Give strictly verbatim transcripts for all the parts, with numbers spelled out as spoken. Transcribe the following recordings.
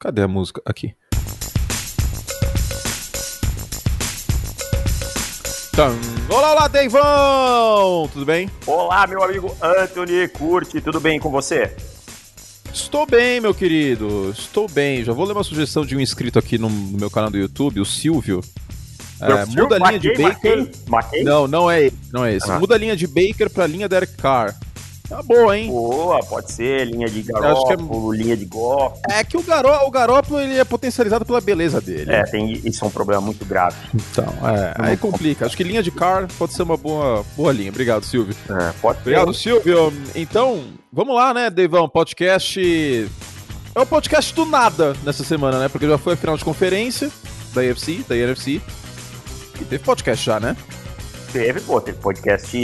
Cadê a música? Aqui. Então, olá, olá, Deivão! Tudo bem? Olá, meu amigo Anthony Curti, tudo bem com você? Estou bem, meu querido. Estou bem. Já vou ler uma sugestão de um inscrito aqui no, no meu canal do YouTube, o Silvio. É, muda a linha de Baker. Maquei? Não, não é esse. Não é esse. Ah. Muda a linha de Baker pra linha Derek Carr. Tá boa, hein? Boa, pode ser, linha de Garoppolo, é... linha de Goff. É que o, Garó, o Garoppolo ele é potencializado pela beleza dele. É, tem, isso é um problema muito grave. Então, é, aí complica. Acho que linha de Carr pode ser uma boa, boa linha. Obrigado, Silvio. É, pode Obrigado, ser. Silvio. Então, vamos lá, né, Deivão? Podcast... É o podcast do nada nessa semana, né? Porque já foi a final de conferência da A F C, da N F C. E teve podcast já, né? Teve, pô, teve podcast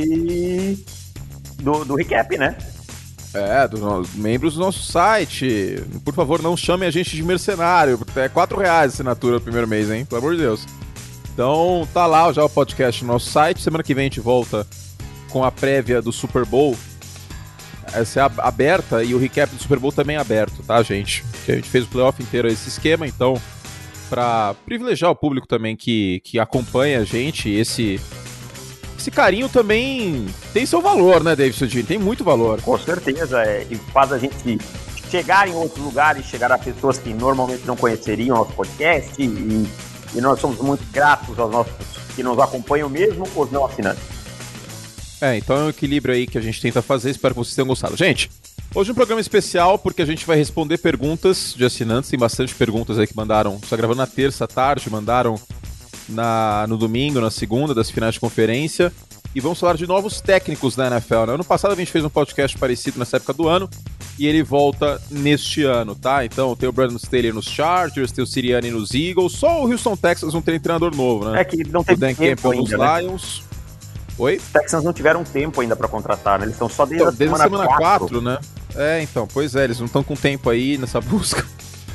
do, do recap, né? É, dos membros do nosso site. Por favor, não chamem a gente de mercenário, porque é quatro reais a assinatura no primeiro mês, hein? Pelo amor de Deus. Então, tá lá já o podcast no nosso site. Semana que vem a gente volta com a prévia do Super Bowl. Essa é aberta e o recap do Super Bowl também é aberto, tá, gente? Porque a gente fez o playoff inteiro esse esquema, então, pra privilegiar o público também que, que acompanha a gente, esse... Esse carinho também tem seu valor, né, David Sudin? Tem muito valor. Com certeza, é, e faz a gente chegar em outros lugares, chegar a pessoas que normalmente não conheceriam nosso podcast, e, e nós somos muito gratos aos nossos que nos acompanham, mesmo os não assinantes. É, então é um equilíbrio aí que a gente tenta fazer, espero que vocês tenham gostado. Gente, hoje um programa especial, porque a gente vai responder perguntas de assinantes, tem bastante perguntas aí que mandaram, está gravando na terça à tarde, mandaram Na, no domingo, na segunda, das finais de conferência, e vamos falar de novos técnicos da N F L, né? Ano passado a gente fez um podcast parecido nessa época do ano, e ele volta neste ano, tá? Então tem o Brandon Staley nos Chargers, tem o Sirianni nos Eagles, só o Houston Texans não tem treinador novo, né? É que não tem o Dan tempo Campbell ainda, nos né? Lions. Oi? Os Texans não tiveram tempo ainda pra contratar, né? Eles estão só desde, Então, a desde semana, a semana quatro. quatro, né? É, então, pois é, eles não estão com tempo aí nessa busca.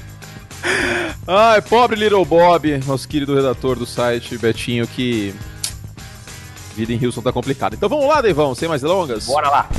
Ai, pobre Little Bob, nosso querido redator do site, Betinho, que vida em Houston tá complicada. Então vamos lá, Deivão, sem mais delongas? Bora lá!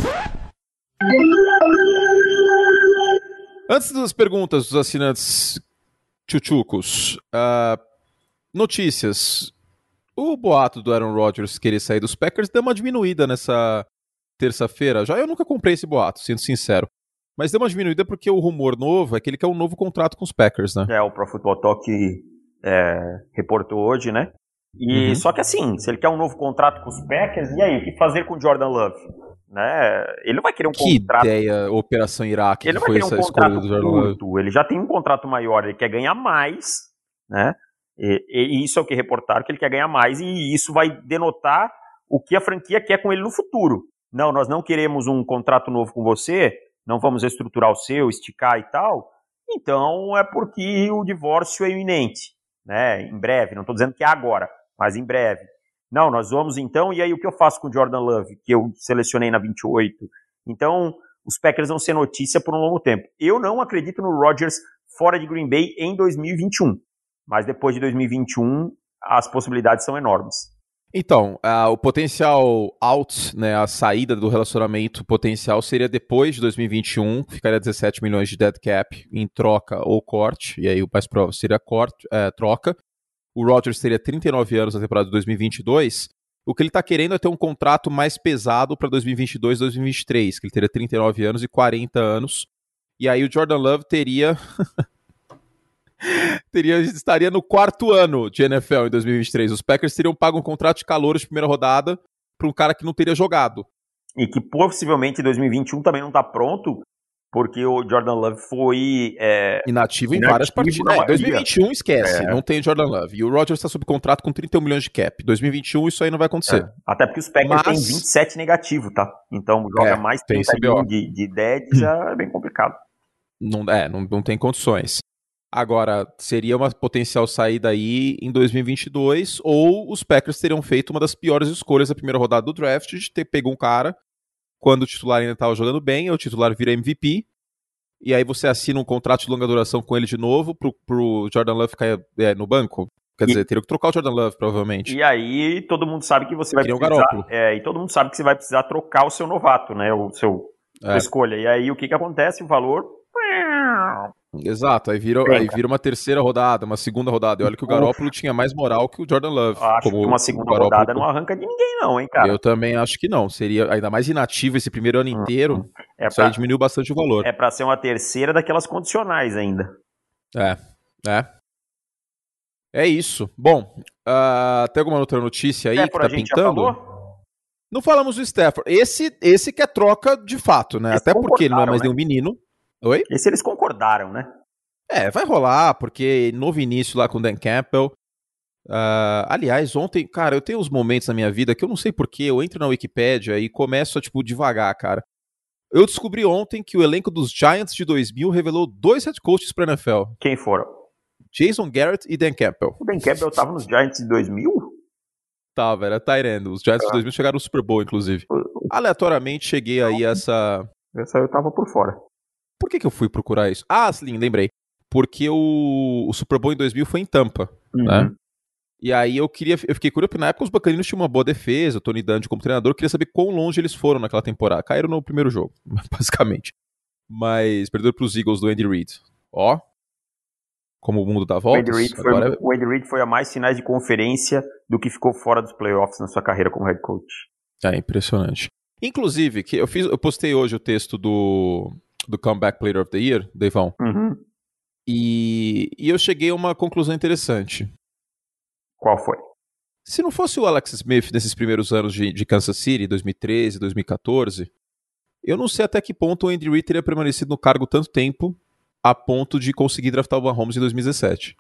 Antes das perguntas dos assinantes tchutchucos, uh, notícias. O boato do Aaron Rodgers querer sair dos Packers deu uma diminuída nessa terça-feira. Já eu nunca comprei esse boato, sendo sincero. Mas deu uma diminuída porque o rumor novo é que ele quer um novo contrato com os Packers, né? É, o Pro Football Talk é, reportou hoje, né? E Uhum. Só que assim, se ele quer um novo contrato com os Packers, e aí, o que fazer com o Jordan Love? Né? Ele não vai querer um Que contrato... ideia, Operação Iraque, Ele que não vai foi querer um essa escolha contrato do Jordan Love. curto, ele já tem um contrato maior, ele quer ganhar mais, né? E, e isso é o que reportaram, que ele quer ganhar mais, e isso vai denotar o que a franquia quer com ele no futuro. Não, nós não queremos um contrato novo com você, não vamos reestruturar o seu, esticar e tal, então é porque o divórcio é iminente, né? Em breve, não estou dizendo que é agora, mas em breve. Não, nós vamos então, e aí o que eu faço com o Jordan Love, que eu selecionei na vinte e oito? Então, os Packers vão ser notícia por um longo tempo. Eu não acredito no Rodgers fora de Green Bay em dois mil e vinte e um, mas depois de dois mil e vinte e um, as possibilidades são enormes. Então, uh, o potencial out, né, a saída do relacionamento potencial seria depois de dois mil e vinte e um, ficaria dezessete milhões de dead cap em troca ou corte, e aí o mais provável seria corte, é, troca. O Rodgers teria trinta e nove anos na temporada de dois mil e vinte e dois. O que ele está querendo é ter um contrato mais pesado para dois mil e vinte e dois e dois mil e vinte e três, que ele teria trinta e nove anos e quarenta anos. E aí o Jordan Love teria... teria estaria no quarto ano de N F L em dois mil e vinte e três. Os Packers teriam pago um contrato de calor de primeira rodada para um cara que não teria jogado. E que possivelmente em dois mil e vinte e um também não está pronto, porque o Jordan Love foi... É, inativo em inativo várias partidas. É, dois mil e vinte e um esquece, é. não tem Jordan Love. E o Rodgers está sob contrato com trinta e um milhões de cap. dois mil e vinte e um isso aí não vai acontecer. É. Até porque os Packers Mas... têm vinte e sete negativo, tá? Então joga é, mais tem trinta e um de, de dead, já é bem complicado. Não, é, não, não tem condições. Agora, seria uma potencial saída aí em dois mil e vinte e dois, ou os Packers teriam feito uma das piores escolhas da primeira rodada do draft, de ter pego um cara quando o titular ainda estava jogando bem, o titular vira M V P, e aí você assina um contrato de longa duração com ele de novo pro, pro Jordan Love ficar é, no banco. Quer dizer, e, teria que trocar o Jordan Love, provavelmente. E aí todo mundo sabe que você vai Queria precisar... Um é, e todo mundo sabe que você vai precisar trocar o seu novato, né? O seu é. escolha. E aí o que que acontece? O valor Exato, aí vira, aí vira uma terceira rodada, uma segunda rodada. E olha que o Garoppolo tinha mais moral que o Jordan Love. Acho como que uma segunda rodada não arranca de ninguém não, hein, cara? Eu também acho que não. Seria ainda mais inativo esse primeiro ano inteiro. Hum, é isso pra, aí diminuiu bastante o valor. É pra ser uma terceira daquelas condicionais ainda. É, é. É isso. Bom, uh, tem alguma outra notícia aí Stafford, que tá pintando? Já falou? Não falamos do Stafford. Esse, esse que é troca de fato, né? Eles Até porque ele não é mais né? nenhum menino. Oi? Esse eles concordaram, né? É, vai rolar, porque novo início lá com o Dan Campbell. Uh, aliás, ontem, cara, eu tenho uns momentos na minha vida que eu não sei porquê, eu entro na Wikipédia e começo a, tipo, devagar, cara. Eu descobri ontem que o elenco dos Giants de dois mil revelou dois head coaches pra N F L. Quem foram? Jason Garrett e Dan Campbell. O Dan Campbell tava nos Giants de dois mil? Tava, era tight end. Os Giants ah. de dois mil chegaram no Super Bowl, inclusive. Aleatoriamente cheguei aí a essa... Essa eu tava por fora. Por que que eu fui procurar isso? Ah, sim, lembrei. Porque o, o Super Bowl em dois mil foi em Tampa, uhum. né? E aí eu queria, eu fiquei curioso, porque na época os Buccaneers tinham uma boa defesa, o Tony Dungy como treinador, eu queria saber quão longe eles foram naquela temporada. Caíram no primeiro jogo, basicamente. Mas perderam pros Eagles do Andy Reid. Ó, como o mundo dá voltas. O Andy Reid foi, Agora... o Andy Reid foi a mais finais de conferência do que ficou fora dos playoffs na sua carreira como head coach. É impressionante. Inclusive, que eu, fiz, eu postei hoje o texto do, do Comeback Player of the Year, Deivão. Uhum. E, e eu cheguei a uma conclusão interessante. Qual foi? Se não fosse o Alex Smith nesses primeiros anos de, de Kansas City, dois mil e treze, dois mil e quatorze, eu não sei até que ponto o Andy Reid teria permanecido no cargo tanto tempo a ponto de conseguir draftar o Mahomes em dois mil e dezessete.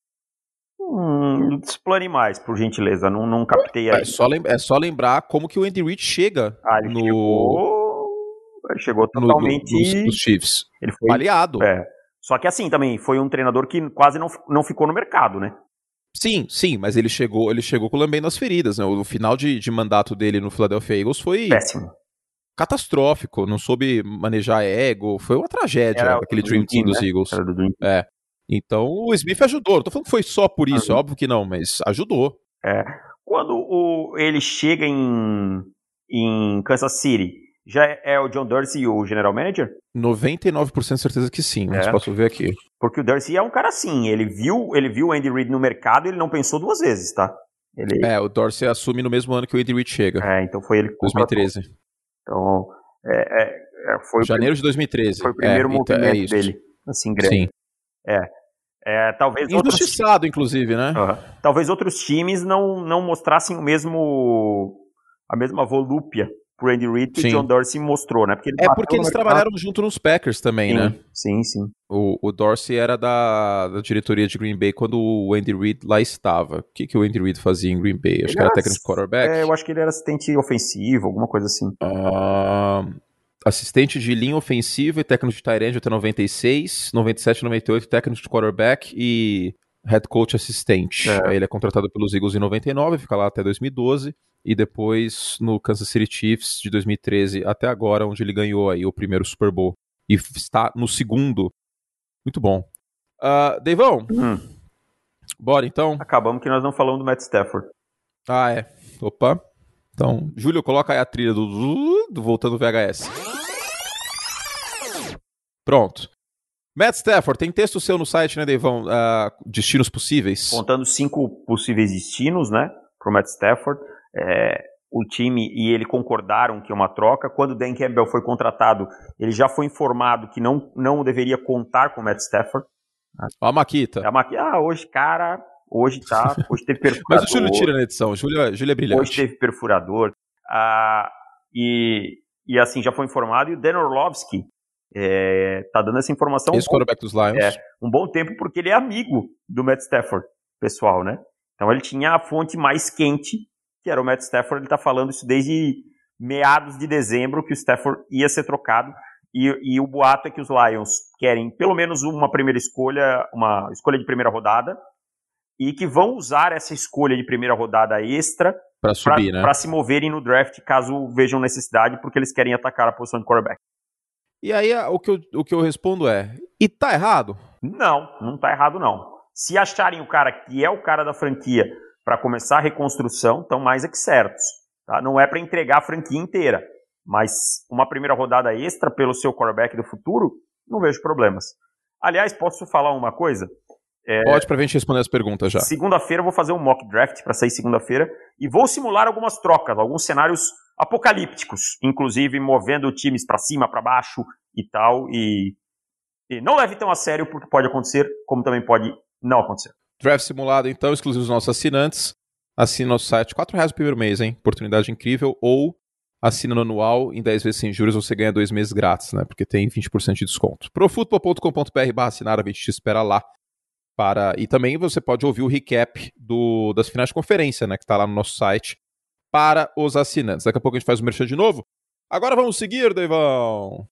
Hum, explane mais, por gentileza, não, não captei aí. É só, lembra, é só lembrar como que o Andy Reid chega ah, ele no... Chegou, ele chegou totalmente... No, no, nos, nos Chiefs. Ele foi aliado. É. Só que assim também, foi um treinador que quase não, não ficou no mercado, né? Sim, sim, mas ele chegou, ele chegou com o lambendo nas feridas, né? O final de, de mandato dele no Philadelphia Eagles foi péssimo, catastrófico, não soube manejar ego, foi uma tragédia Era aquele Dream Team, Team dos né? Eagles. Era do Dream Team. É. Então o Smith ajudou, não tô falando que foi só por isso, uhum. é óbvio que não, mas ajudou. É. Quando o, ele chega em, em Kansas City, já é o John Dorsey o general manager? noventa e nove por cento de certeza que sim, mas é. posso ver aqui. Porque o Dorsey é um cara assim, ele viu, ele viu o Andy Reid no mercado e ele não pensou duas vezes, tá? Ele... É, o Dorsey assume no mesmo ano que o Andy Reid chega. É, então foi ele que dois mil e treze. Então, é, é, foi Janeiro o de dois mil e treze. Foi o primeiro é, movimento então, é dele, assim, grande. Sim. É. é talvez Injustiçado, outros... inclusive, né? Uhum. Talvez outros times não, não mostrassem o mesmo, a mesma volúpia pro Andy Reid que sim. o John Dorsey mostrou, né? Porque ele é porque eles trabalharam junto nos Packers também, sim, né? Sim, sim. O, o Dorsey era da, da diretoria de Green Bay quando o Andy Reid lá estava. O que, que o Andy Reid fazia em Green Bay? Acho ele que era, era técnico de quarterback. É, eu acho que ele era assistente ofensivo, alguma coisa assim. Uh, assistente de linha ofensiva e técnico de tight end até noventa e seis, noventa e sete, noventa e oito, técnico de quarterback e head coach assistente. É. Aí ele é contratado pelos Eagles em noventa e nove, fica lá até dois mil e doze. E depois no Kansas City Chiefs de dois mil e treze até agora, onde ele ganhou aí o primeiro Super Bowl. E está no segundo. Muito bom. Uh, Deivão, hum. bora então? Acabamos que nós não falamos do Matt Stafford. Ah, é. Opa. Então, Júlio, coloca aí a trilha do, do Voltando V H S. Pronto. Matt Stafford, tem texto seu no site, né, Deivão? Uh, destinos possíveis. Contando cinco possíveis destinos, né, pro Matt Stafford. É, o time e ele concordaram que é uma troca. Quando o Dan Campbell foi contratado, ele já foi informado que não, não deveria contar com o Matt Stafford. Ó a Maquita. A Maquita, ah, hoje, cara, hoje tá, hoje teve perfurador. Mas o Júlio tira na edição, o Júlio, Júlio é brilhante. Hoje teve perfurador. Ah, e, e assim, já foi informado. E o Dan Orlovsky é, tá dando essa informação. Esse quarterback dos Lions. É, um bom tempo, porque ele é amigo do Matt Stafford, pessoal, né? Então ele tinha a fonte mais quente, que era o Matt Stafford. Ele está falando isso desde meados de dezembro, que o Stafford ia ser trocado, e, e o boato é que os Lions querem pelo menos uma primeira escolha, uma escolha de primeira rodada, e que vão usar essa escolha de primeira rodada extra para subir, pra, né? Para se moverem no draft, caso vejam necessidade, porque eles querem atacar a posição de quarterback. E aí o que eu, o que eu respondo é, e tá errado? Não, não tá errado não. Se acharem o cara que é o cara da franquia para começar a reconstrução, estão mais é que certos. Tá? Não é para entregar a franquia inteira, mas uma primeira rodada extra pelo seu quarterback do futuro, não vejo problemas. Aliás, posso falar uma coisa? É, Pode, pra gente responder as perguntas já. Segunda-feira eu vou fazer um mock draft para sair segunda-feira e vou simular algumas trocas, alguns cenários apocalípticos, inclusive movendo times para cima, para baixo e tal. E, e não leve tão a sério, porque pode acontecer, como também pode não acontecer. Draft simulado, então, exclusivo dos nossos assinantes. Assina nosso site, quatro reais no primeiro mês, hein? Oportunidade incrível. Ou assina no anual, em dez vezes sem juros, você ganha dois meses grátis, né? Porque tem vinte por cento de desconto. profutbol ponto com ponto b r barra assinar, a gente te espera lá. Para... E também você pode ouvir o recap do... das finais de conferência, né? Que tá lá no nosso site, para os assinantes. Daqui a pouco a gente faz o merchan de novo. Agora vamos seguir, Deivão.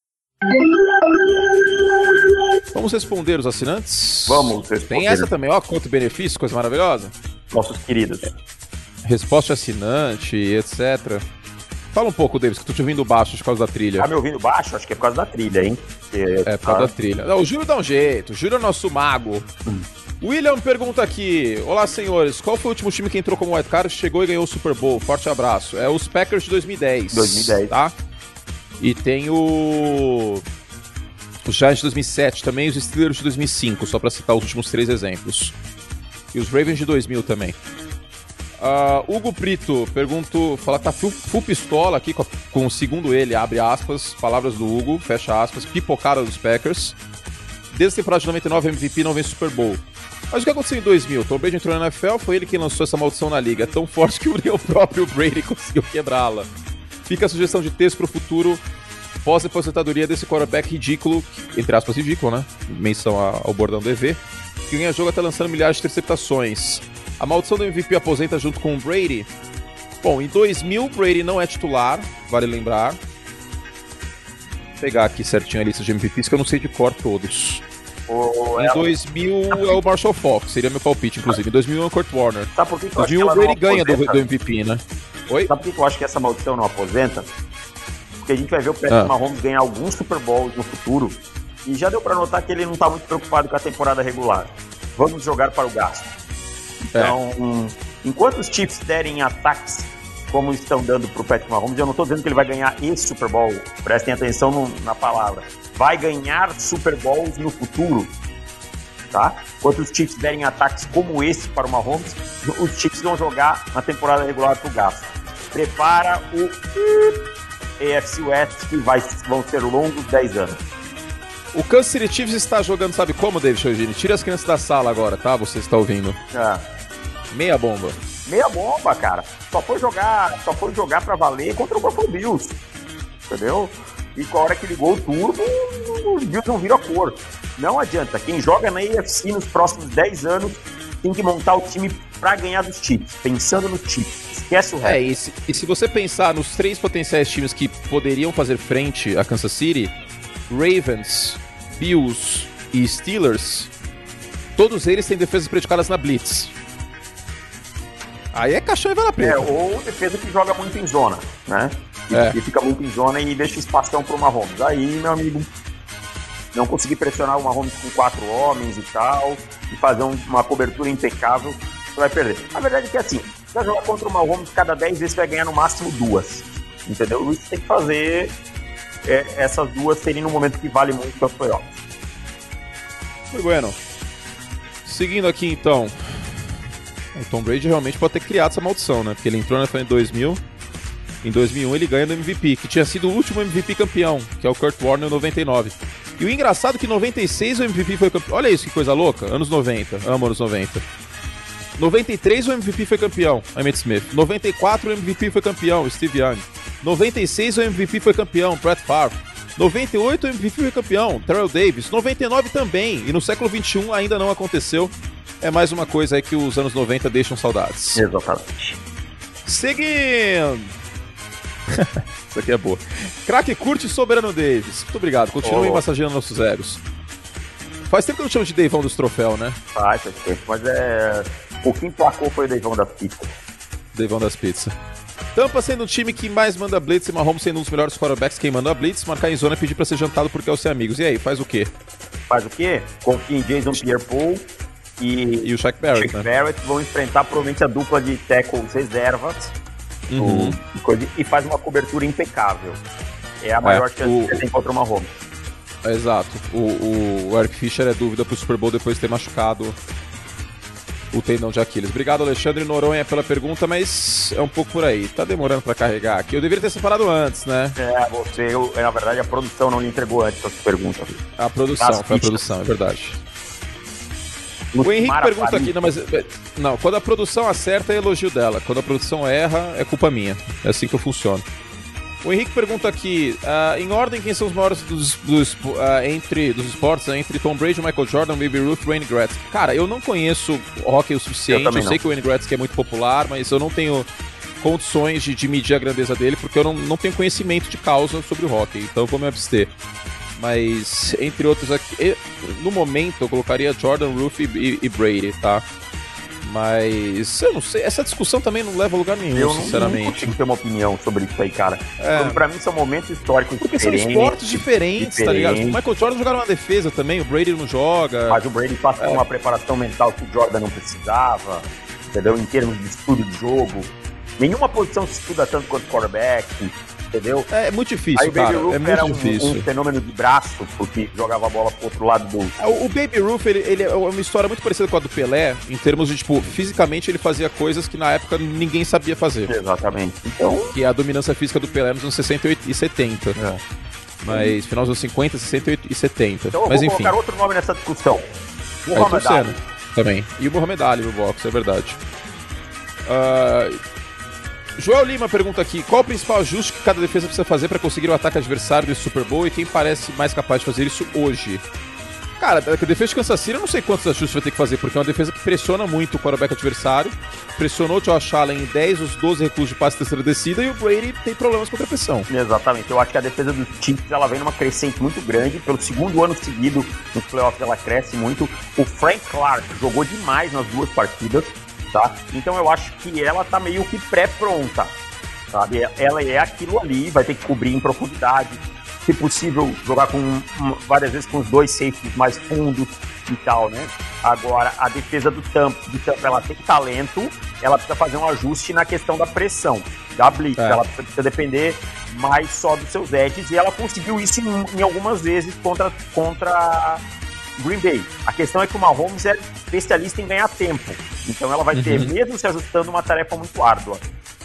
Vamos responder os assinantes? Vamos responder. Tem essa também, ó, conta e benefício, coisa maravilhosa. Nossos queridos. Resposta assinante, etcétera. Fala um pouco, Davis, que eu tô te ouvindo baixo por causa da trilha. Tá me ouvindo baixo? Acho que é por causa da trilha, hein? Que, é, por causa tá... da trilha. Não, o Júlio dá um jeito, o Júlio é nosso mago. Hum. William pergunta aqui: olá, senhores, qual foi o último time que entrou como wildcard, chegou e ganhou o Super Bowl? Forte abraço. É os Packers de dois mil e dez. dois mil e dez. Tá? E tem o... os Giants de dois mil e sete também, os Steelers de dois mil e cinco, só pra citar os últimos três exemplos. E os Ravens de dois mil também. Uh, Hugo Brito perguntou, fala que tá full, full pistola aqui, com, com, segundo ele, abre aspas, palavras do Hugo, fecha aspas, pipocada dos Packers. Desde a temporada de noventa e nove, M V P não vence Super Bowl. Mas o que aconteceu em dois mil? Tom Brady entrou na N F L, foi ele quem lançou essa maldição na liga. É tão forte que o próprio Brady conseguiu quebrá-la. Fica a sugestão de texto pro futuro pós-aposentadoria desse quarterback ridículo, entre aspas ridículo, né? Menção ao bordão do E V, que ganha jogo até lançando milhares de interceptações. A maldição do M V P aposenta junto com o Brady. Bom, em dois mil, Brady não é titular, vale lembrar. Vou pegar aqui certinho a lista de M V Ps, que eu não sei de cor todos. Oh, em é dois mil é o Marshall Faulk, seria meu palpite, inclusive. Em dois mil é o Kurt Warner. Sabe por que que eu dois mil o Brady ganha do, do M V P, né? Oi? Sabe por que eu acho que essa maldição não aposenta? Porque a gente vai ver o Patrick ah. Mahomes ganhar alguns Super Bowls no futuro. E já deu pra notar que ele não tá muito preocupado com a temporada regular. Vamos jogar para o gasto. Então, é. um, enquanto os Chiefs derem ataques como estão dando pro Patrick Mahomes, eu não tô dizendo que ele vai ganhar esse Super Bowl. Prestem atenção no, na palavra. Vai ganhar Super Bowls no futuro. Tá? Enquanto os Chiefs derem ataques como esse para o Mahomes, os Chiefs vão jogar na temporada regular pro gasto. Prepara o A F C West, que vai, vão ser longos dez anos. O Kansas City Chiefs está jogando, sabe como, David Chiodini? Tira as crianças da sala agora, tá? Você está ouvindo. É. Meia bomba. Meia bomba, cara. Só foi jogar, só foi jogar pra valer contra o Buffalo Bills. Entendeu? E com a hora que ligou o turbo, os Bills não viram a cor. Não adianta. Quem joga na A F C nos próximos dez anos tem que montar o time pra ganhar dos Chiefs, pensando nos Chiefs. Esquece o resto. É, e se, e se você pensar nos três potenciais times que poderiam fazer frente a Kansas City, Ravens, Bills e Steelers, todos eles têm defesas predicadas na blitz. Aí é caixão e vela preta. É, ou defesa que joga muito em zona, né? E, é. e fica muito em zona e deixa espação pro Mahomes. Aí, meu amigo, não conseguir pressionar o Mahomes com quatro homens e tal, e fazer um, uma cobertura impecável, você vai perder. A verdade é que, assim, você vai jogar contra o Mahomes, cada dez vezes você vai ganhar no máximo duas. Entendeu? O Luiz tem que fazer é, essas duas serem no momento que vale muito para os playoffs. Muito bueno. Seguindo aqui, então, o Tom Brady realmente pode ter criado essa maldição, né? Porque ele entrou na N F L em dois mil. Em dois mil e um ele ganha do M V P, que tinha sido o último M V P campeão, que é o Kurt Warner em noventa e nove. E o engraçado é que em noventa e seis o M V P foi campeão. Olha isso, que coisa louca. Anos noventa. Amo anos noventa. noventa e três o M V P foi campeão, Emmitt Smith. noventa e quatro o M V P foi campeão, Steve Young. noventa e seis o M V P foi campeão, Brett Favre. noventa e oito o M V P foi campeão, Terrell Davis. noventa e nove também. E no século vinte e um ainda não aconteceu. É mais uma coisa aí que os anos noventa deixam saudades. Exatamente. Seguindo. Isso aqui é boa. Craque Curte Soberano Davis. Muito obrigado. Continuem oh. massageando nossos egos. Faz tempo que eu não chamo de Deivão dos troféus, né? Faz, faz tempo. Mas é... O que emplacou foi o Deivão das pizzas. Deivão das pizzas. Tampa sendo o time que mais manda blitz e Mahomes sendo um dos melhores quarterbacks que manda blitz, marcar em zona e pedir pra ser jantado porque é o seu amigos. E aí, faz o quê? Faz o quê? Confia em Jason Pierre-Paul e, e o Shaq Barrett, Shaq né? Barrett vão enfrentar provavelmente a dupla de tackles reservas. Uhum. O, e faz uma cobertura impecável. É a maior é, chance o, que você tem contra o Mahomes. Exato. O, o Eric Fischer é dúvida pro Super Bowl depois de ter machucado o tendão de Aquiles. Obrigado, Alexandre Noronha, pela pergunta, mas é um pouco por aí. Tá demorando pra carregar aqui. Eu deveria ter separado antes, né? É, você, eu, na verdade, a produção não lhe entregou antes essa pergunta. A produção, As foi a produção, é verdade. O Henrique pergunta aqui, não, mas não, quando a produção acerta é elogio dela, quando a produção erra é culpa minha. É assim que eu funciono. O Henrique pergunta aqui, uh, em ordem, quem são os maiores dos, dos, uh, entre, dos esportes, né, entre Tom Brady, Michael Jordan, Babe Ruth e Wayne Gretzky? Cara, eu não conheço hockey o suficiente, eu, eu sei que o Wayne Gretzky é muito popular, mas eu não tenho condições de, de medir a grandeza dele, porque eu não, não tenho conhecimento de causa sobre o hockey, então eu vou me abster. Mas, entre outros aqui, no momento eu colocaria Jordan, Ruth e, e Brady, tá? Mas, eu não sei, essa discussão também não leva a lugar nenhum, eu sinceramente. Eu não consigo ter uma opinião sobre isso aí, cara. É. Então, pra mim são momentos históricos Porque diferentes. Porque são esportes diferentes, diferentes, tá ligado? O Michael Jordan jogava uma defesa também, o Brady não joga. Mas o Brady passa por é. uma preparação mental que o Jordan não precisava, entendeu? Em termos de estudo de jogo. Nenhuma posição se estuda tanto quanto quarterback, entendeu? É, é muito difícil, aí, cara. O Baby Ruth é muito era um, difícil. um fenômeno de braço, porque jogava a bola pro outro lado do... O, o Baby Ruth, ele, ele é uma história muito parecida com a do Pelé, em termos de, tipo, fisicamente ele fazia coisas que na época ninguém sabia fazer. Exatamente. Então... Que é a dominância física do Pelé nos anos sessenta e setenta. É. Mas final dos anos cinquenta, sessenta e setenta. Então eu Mas, vou enfim. colocar outro nome nessa discussão. Muhammad Ali. Também. E o Muhammad Ali no boxe, é verdade. Uh... Joel Lima pergunta aqui, qual o principal ajuste que cada defesa precisa fazer para conseguir o ataque adversário desse Super Bowl e quem parece mais capaz de fazer isso hoje? Cara, a defesa de Kansas City eu não sei quantos ajustes vai ter que fazer, porque é uma defesa que pressiona muito o quarterback adversário, pressionou o Josh Allen em dez dos doze recursos de passe terceira descida e o Brady tem problemas contra a pressão. Exatamente, eu acho que a defesa dos Chiefs ela vem numa crescente muito grande, pelo segundo ano seguido nos playoffs ela cresce muito. O Frank Clark jogou demais nas duas partidas. Tá? Então eu acho que ela tá meio que pré-pronta, sabe? Ela é aquilo ali, vai ter que cobrir em profundidade, se possível jogar com um, várias vezes com os dois safeties mais fundos e tal, né? Agora, a defesa do Tampa, do Tampa, ela tem talento, ela precisa fazer um ajuste na questão da pressão, da blitz, é. Ela precisa depender mais só dos seus edges, e ela conseguiu isso em, em algumas vezes contra, contra Green Bay. A questão é que o Mahomes é especialista em ganhar tempo, então ela vai ter, uhum. mesmo se ajustando, uma tarefa muito árdua.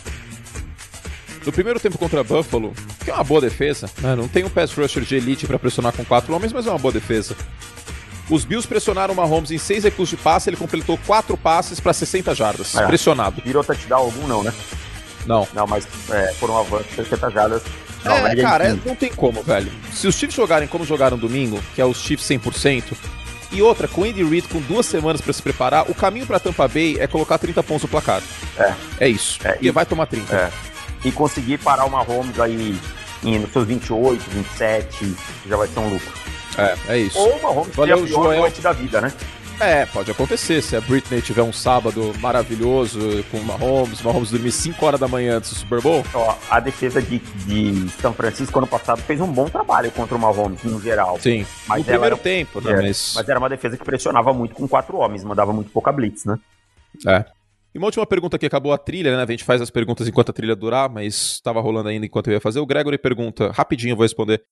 No primeiro tempo contra Buffalo, que é uma boa defesa, né? Não tem um pass rusher de elite para pressionar com quatro homens, mas é uma boa defesa. Os Bills pressionaram o Mahomes em seis recursos de passe, ele completou quatro passes para sessenta jardas, é. pressionado. Virou touchdown algum não, né? Não. Não, mas é, foram avanços de sessenta jardas. Não, é, cara, é, não tem como, velho. Se os Chiefs jogarem como jogaram domingo, que é os Chiefs cem por cento, e outra, com o Andy Reid com duas semanas pra se preparar, o caminho pra Tampa Bay é colocar trinta pontos no placar. É. É isso. É, e, e vai tomar trinta. É. E conseguir parar o Mahomes aí em, nos seus vinte e oito, vinte e sete, já vai ser um lucro. É, é isso. Ou o Mahomes ter a pior Joel... noite da vida, né? É, pode acontecer. Se a Britney tiver um sábado maravilhoso com o Mahomes, o Mahomes dormir cinco horas da manhã antes do Super Bowl. Ó, a defesa de, de São Francisco ano passado fez um bom trabalho contra o Mahomes, no geral. Sim, mas no primeiro era, tempo, né? É, mas... mas era uma defesa que pressionava muito com quatro homens, mandava muito pouca blitz, né? É. E uma última pergunta aqui, acabou a trilha, né? A gente faz as perguntas enquanto a trilha durar, mas estava rolando ainda enquanto eu ia fazer. O Gregory pergunta, rapidinho eu vou responder.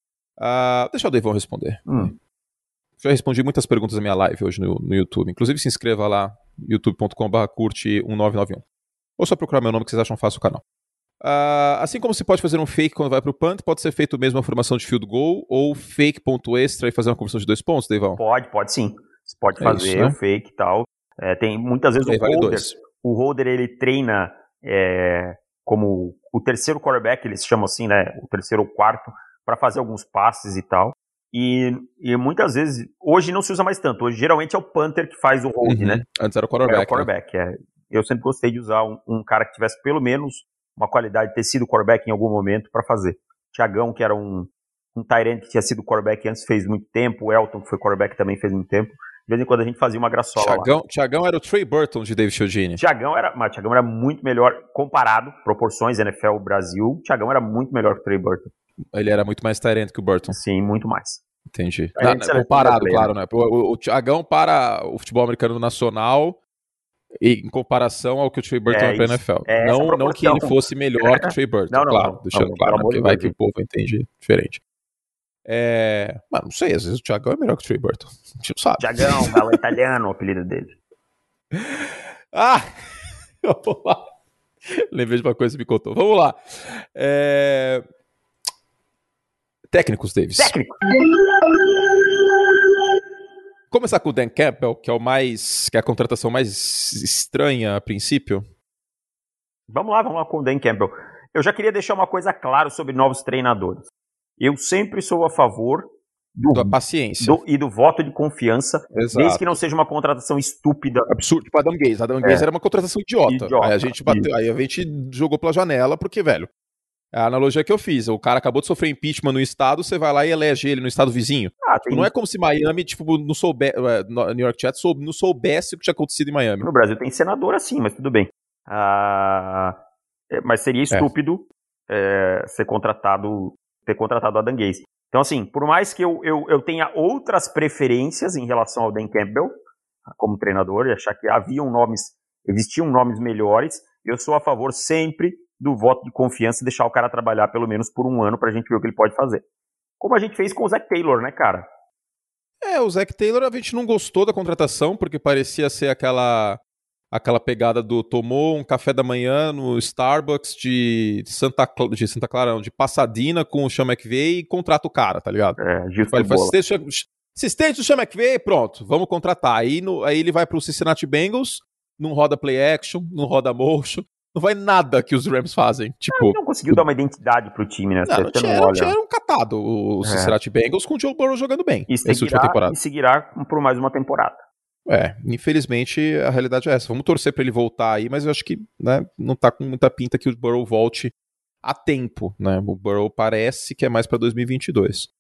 Uh, deixa o Deivão responder. Hum. Já respondi muitas perguntas na minha live hoje no, no YouTube. Inclusive, se inscreva lá, youtube ponto com barra curte um nove nove um. Ou só procurar meu nome que vocês acham fácil o canal. Uh, assim como se pode fazer um fake quando vai pro punt, pode ser feito mesmo a formação de field goal ou fake ponto extra e fazer uma conversão de dois pontos, Deivão? Pode, pode sim. Você pode é fazer isso, né? O fake e tal. É, tem muitas vezes o vale holder, dois. o holder ele treina é, como o terceiro quarterback, eles chamam assim, né? O terceiro ou quarto, para fazer alguns passes e tal. E, e muitas vezes, hoje não se usa mais tanto, hoje geralmente é o punter que faz o hold, uhum. né? Antes era o quarterback. É, o quarterback, né? é. Eu sempre gostei de usar um, um cara que tivesse pelo menos uma qualidade de ter sido quarterback em algum momento para fazer. Thiagão, que era um, um tight end que tinha sido quarterback antes, fez muito tempo, o Elton, que foi quarterback, também fez muito tempo. De vez em quando a gente fazia uma graçola Thiagão, lá. Thiagão era o Trey Burton de David Chiodini. Thiagão era, mas Thiagão era muito melhor, comparado, proporções, N F L Brasil, Thiagão era muito melhor que o Trey Burton. Ele era muito mais tight end que o Burton. Sim, muito mais. Entendi. Na, comparado, claro, né? O, o, o Thiagão para o futebol americano nacional e em comparação ao que o Trey Burton é, é para a N F L. É não, não que ele fosse melhor que o Trey Burton, não, não, claro, não, deixando não, claro, não, porque vai que o povo entende diferente. É... Mas não sei, às vezes o Thiagão é melhor que o Trey Burton. A gente não sabe. Thiagão, galã italiano, o apelido dele. Ah! Vamos lá. Lembrei de uma coisa que me contou. Vamos lá. É... Técnicos, Davis. Técnico. Começar com o Dan Campbell, que é o mais, que é a contratação mais estranha a princípio. Vamos lá, vamos lá com o Dan Campbell. Eu já queria deixar uma coisa clara sobre novos treinadores. Eu sempre sou a favor do, da paciência do, e do voto de confiança, Exato. Desde que não seja uma contratação estúpida. Absurdo, tipo Adam Gaze. Adam Gaze é. era uma contratação idiota. idiota. Aí a gente bateu, aí a gente jogou pela janela, porque, velho, é a analogia que eu fiz. O cara acabou de sofrer impeachment no estado, você vai lá e elege ele no estado vizinho. Ah, tipo, não é como se Miami, tipo, não soubesse, New York Jets soube, não soubesse o que tinha acontecido em Miami. No Brasil tem senador assim, mas tudo bem. Ah, mas seria estúpido é. É, ser contratado, ter contratado o Adam Gaze. Então, assim, por mais que eu, eu, eu tenha outras preferências em relação ao Dan Campbell, como treinador, e achar que haviam nomes, existiam nomes melhores, eu sou a favor sempre do voto de confiança e deixar o cara trabalhar pelo menos por um ano pra gente ver o que ele pode fazer. Como a gente fez com o Zach Taylor, né, cara? É, o Zach Taylor a gente não gostou da contratação, porque parecia ser aquela, aquela pegada do tomou um café da manhã no Starbucks de Santa, de Santa Clara, não, de Pasadena com o Sean McVay e contrata o cara, tá ligado? É, justo. Ele faz assistente, assistente do Sean McVay, pronto, vamos contratar. Aí, no, aí ele vai pro Cincinnati Bengals, não roda play action, não roda motion, não vai nada que os Rams fazem. Tipo, não, não conseguiu dar uma identidade pro time, né? Não, não tinha, não não tinha, era um catado o, o é. Cincinnati Bengals com o Joe Burrow jogando bem e seguirá, nessa última temporada. E seguirá por mais uma temporada. É, infelizmente a realidade é essa. Vamos torcer pra ele voltar aí, mas eu acho que, né, não tá com muita pinta que o Burrow volte a tempo, né? O Burrow parece que é mais pra dois mil e vinte e dois.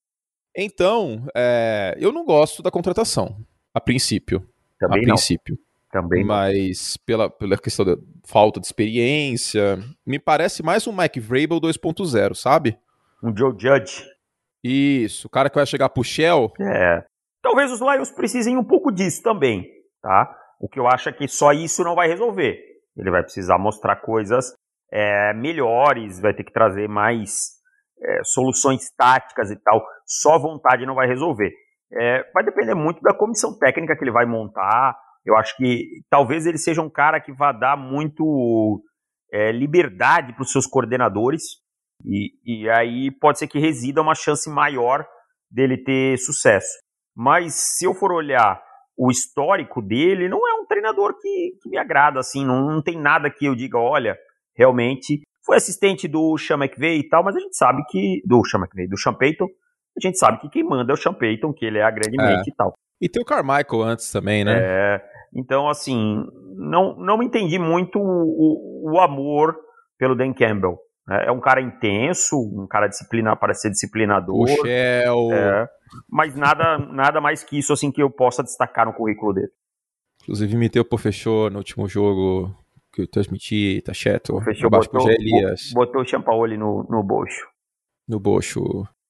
Então, é, eu não gosto da contratação, a princípio. Também a não. princípio. Também mas pela, pela questão da falta de experiência, me parece mais um Mike Vrabel dois ponto zero, sabe? Um Joe Judge. Isso, o cara que vai chegar pro Shell. É. Talvez os Lions precisem um pouco disso também, tá? O que eu acho é que só isso não vai resolver. Ele vai precisar mostrar coisas é, melhores, vai ter que trazer mais é, soluções táticas e tal. Só vontade não vai resolver. É, vai depender muito da comissão técnica que ele vai montar. Eu acho que talvez ele seja um cara que vá dar muito é, liberdade para os seus coordenadores e, e aí pode ser que resida uma chance maior dele ter sucesso. Mas se eu for olhar o histórico dele, não é um treinador que, que me agrada, assim, não, não tem nada que eu diga, olha, realmente foi assistente do Sean McVay e tal, mas a gente sabe que, do Sean McVay, do Sean Payton, a gente sabe que quem manda é o Sean Payton, que ele é a grande mente é. e tal. E tem o Carmichael antes também, né? É, então, assim, não, não entendi muito o, o, o amor pelo Dan Campbell. Né? É um cara intenso, um cara disciplina, parece ser disciplinador. O Shell. É, mas nada, nada mais que isso assim, que eu possa destacar no currículo dele. Inclusive, me teu fechou no último jogo que eu transmiti, tá chato. Fechou, botou, botou o Champaoli no, no bocho. No bocho.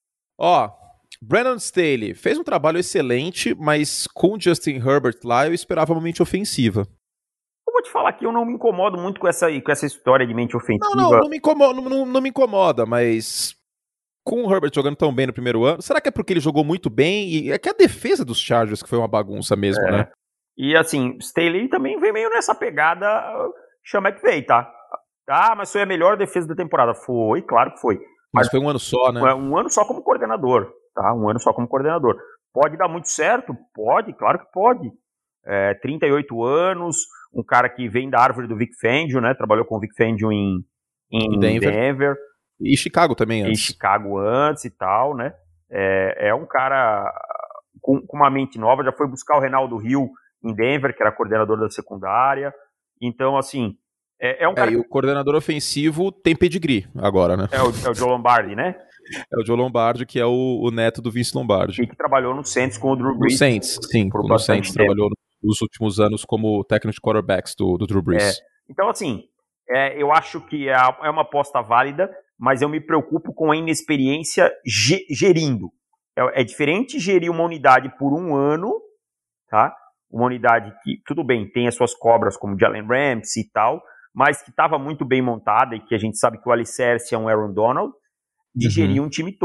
Ó, Brandon Staley fez um trabalho excelente, mas com o Justin Herbert lá eu esperava uma mente ofensiva. Eu vou te falar que eu não me incomodo muito com essa, com essa história de mente ofensiva. Não, não, não me incomoda, não, não, não me incomoda, mas com o Herbert jogando tão bem no primeiro ano, será que é porque ele jogou muito bem? E é que a defesa dos Chargers que foi uma bagunça mesmo, é. né? E assim, Staley também veio meio nessa pegada Sean McVay, tá? Ah, mas foi a melhor defesa da temporada. Foi, claro que foi. Mas, mas foi um ano só, né? Um ano só como coordenador. Tá, um ano só como coordenador. Pode dar muito certo? Pode, claro que pode. É, trinta e oito anos, um cara que vem da árvore do Vic Fangio, né? Trabalhou com o Vic Fangio em, em Denver. Denver. E Chicago também antes. E Chicago antes e tal, né? É, é um cara com, com uma mente nova, já foi buscar o Reinaldo Hill em Denver, que era coordenador da secundária. Então, assim, é, é um cara... É, e o coordenador ofensivo tem pedigree agora, né? É o, é o Joe Lombardi, né? É o Joe Lombardi, que é o, o neto do Vince Lombardi. E que trabalhou no Saints com o Drew Brees. No Saints, sim. No Saints trabalhou nos últimos anos como técnico de quarterbacks do, do Drew Brees. É, então, assim, é, eu acho que é, é uma aposta válida, mas eu me preocupo com a inexperiência ge, gerindo. É, é diferente gerir uma unidade por um ano, tá? Uma unidade que, tudo bem, tem as suas cobras como Jalen Ramsey e tal, mas que estava muito bem montada e que a gente sabe que o alicerce é um Aaron Donald, de uhum. gerir um time todo.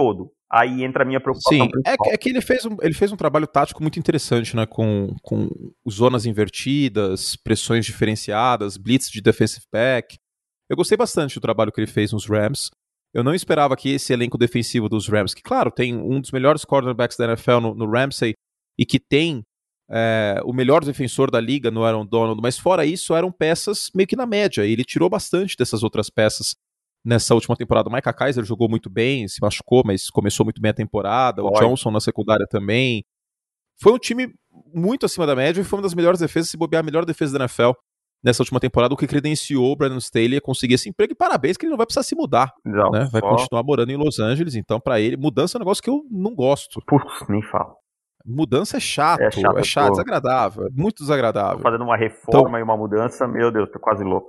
aí entra a minha preocupação Sim, principal. é que, é que ele, fez um, ele fez um trabalho tático muito interessante, né? Com, com zonas invertidas, pressões diferenciadas, blitz de defensive back. Eu gostei bastante do trabalho que ele fez nos Rams. Eu não esperava que esse elenco defensivo dos Rams, que claro, tem um dos melhores cornerbacks da N F L no, no Ramsey, e que tem é, o melhor defensor da liga no Aaron Donald, mas fora isso eram peças meio que na média, e ele tirou bastante dessas outras peças nessa última temporada. O Micah Kaiser jogou muito bem, se machucou, mas começou muito bem a temporada, o Foi. Johnson na secundária também. Foi um time muito acima da média e foi uma das melhores defesas, se bobear a melhor defesa da N F L nessa última temporada, o que credenciou o Brandon Staley a conseguir esse emprego, e parabéns que ele não vai precisar se mudar, Não, né? Vai só... continuar morando em Los Angeles, então pra ele, mudança é um negócio que eu não gosto. Putz, nem falo. Mudança é chato, é chato, é chato, tô... desagradável, é muito desagradável. Tô fazendo uma reforma então... e uma mudança, meu Deus, tô quase louco.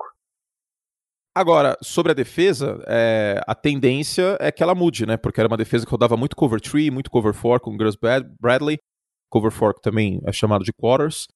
Agora, sobre a defesa, é, a tendência é que ela mude, né? Porque era uma defesa que rodava muito cover três, muito cover quatro com o Gus Bradley, cover quatro também é chamado de quarters,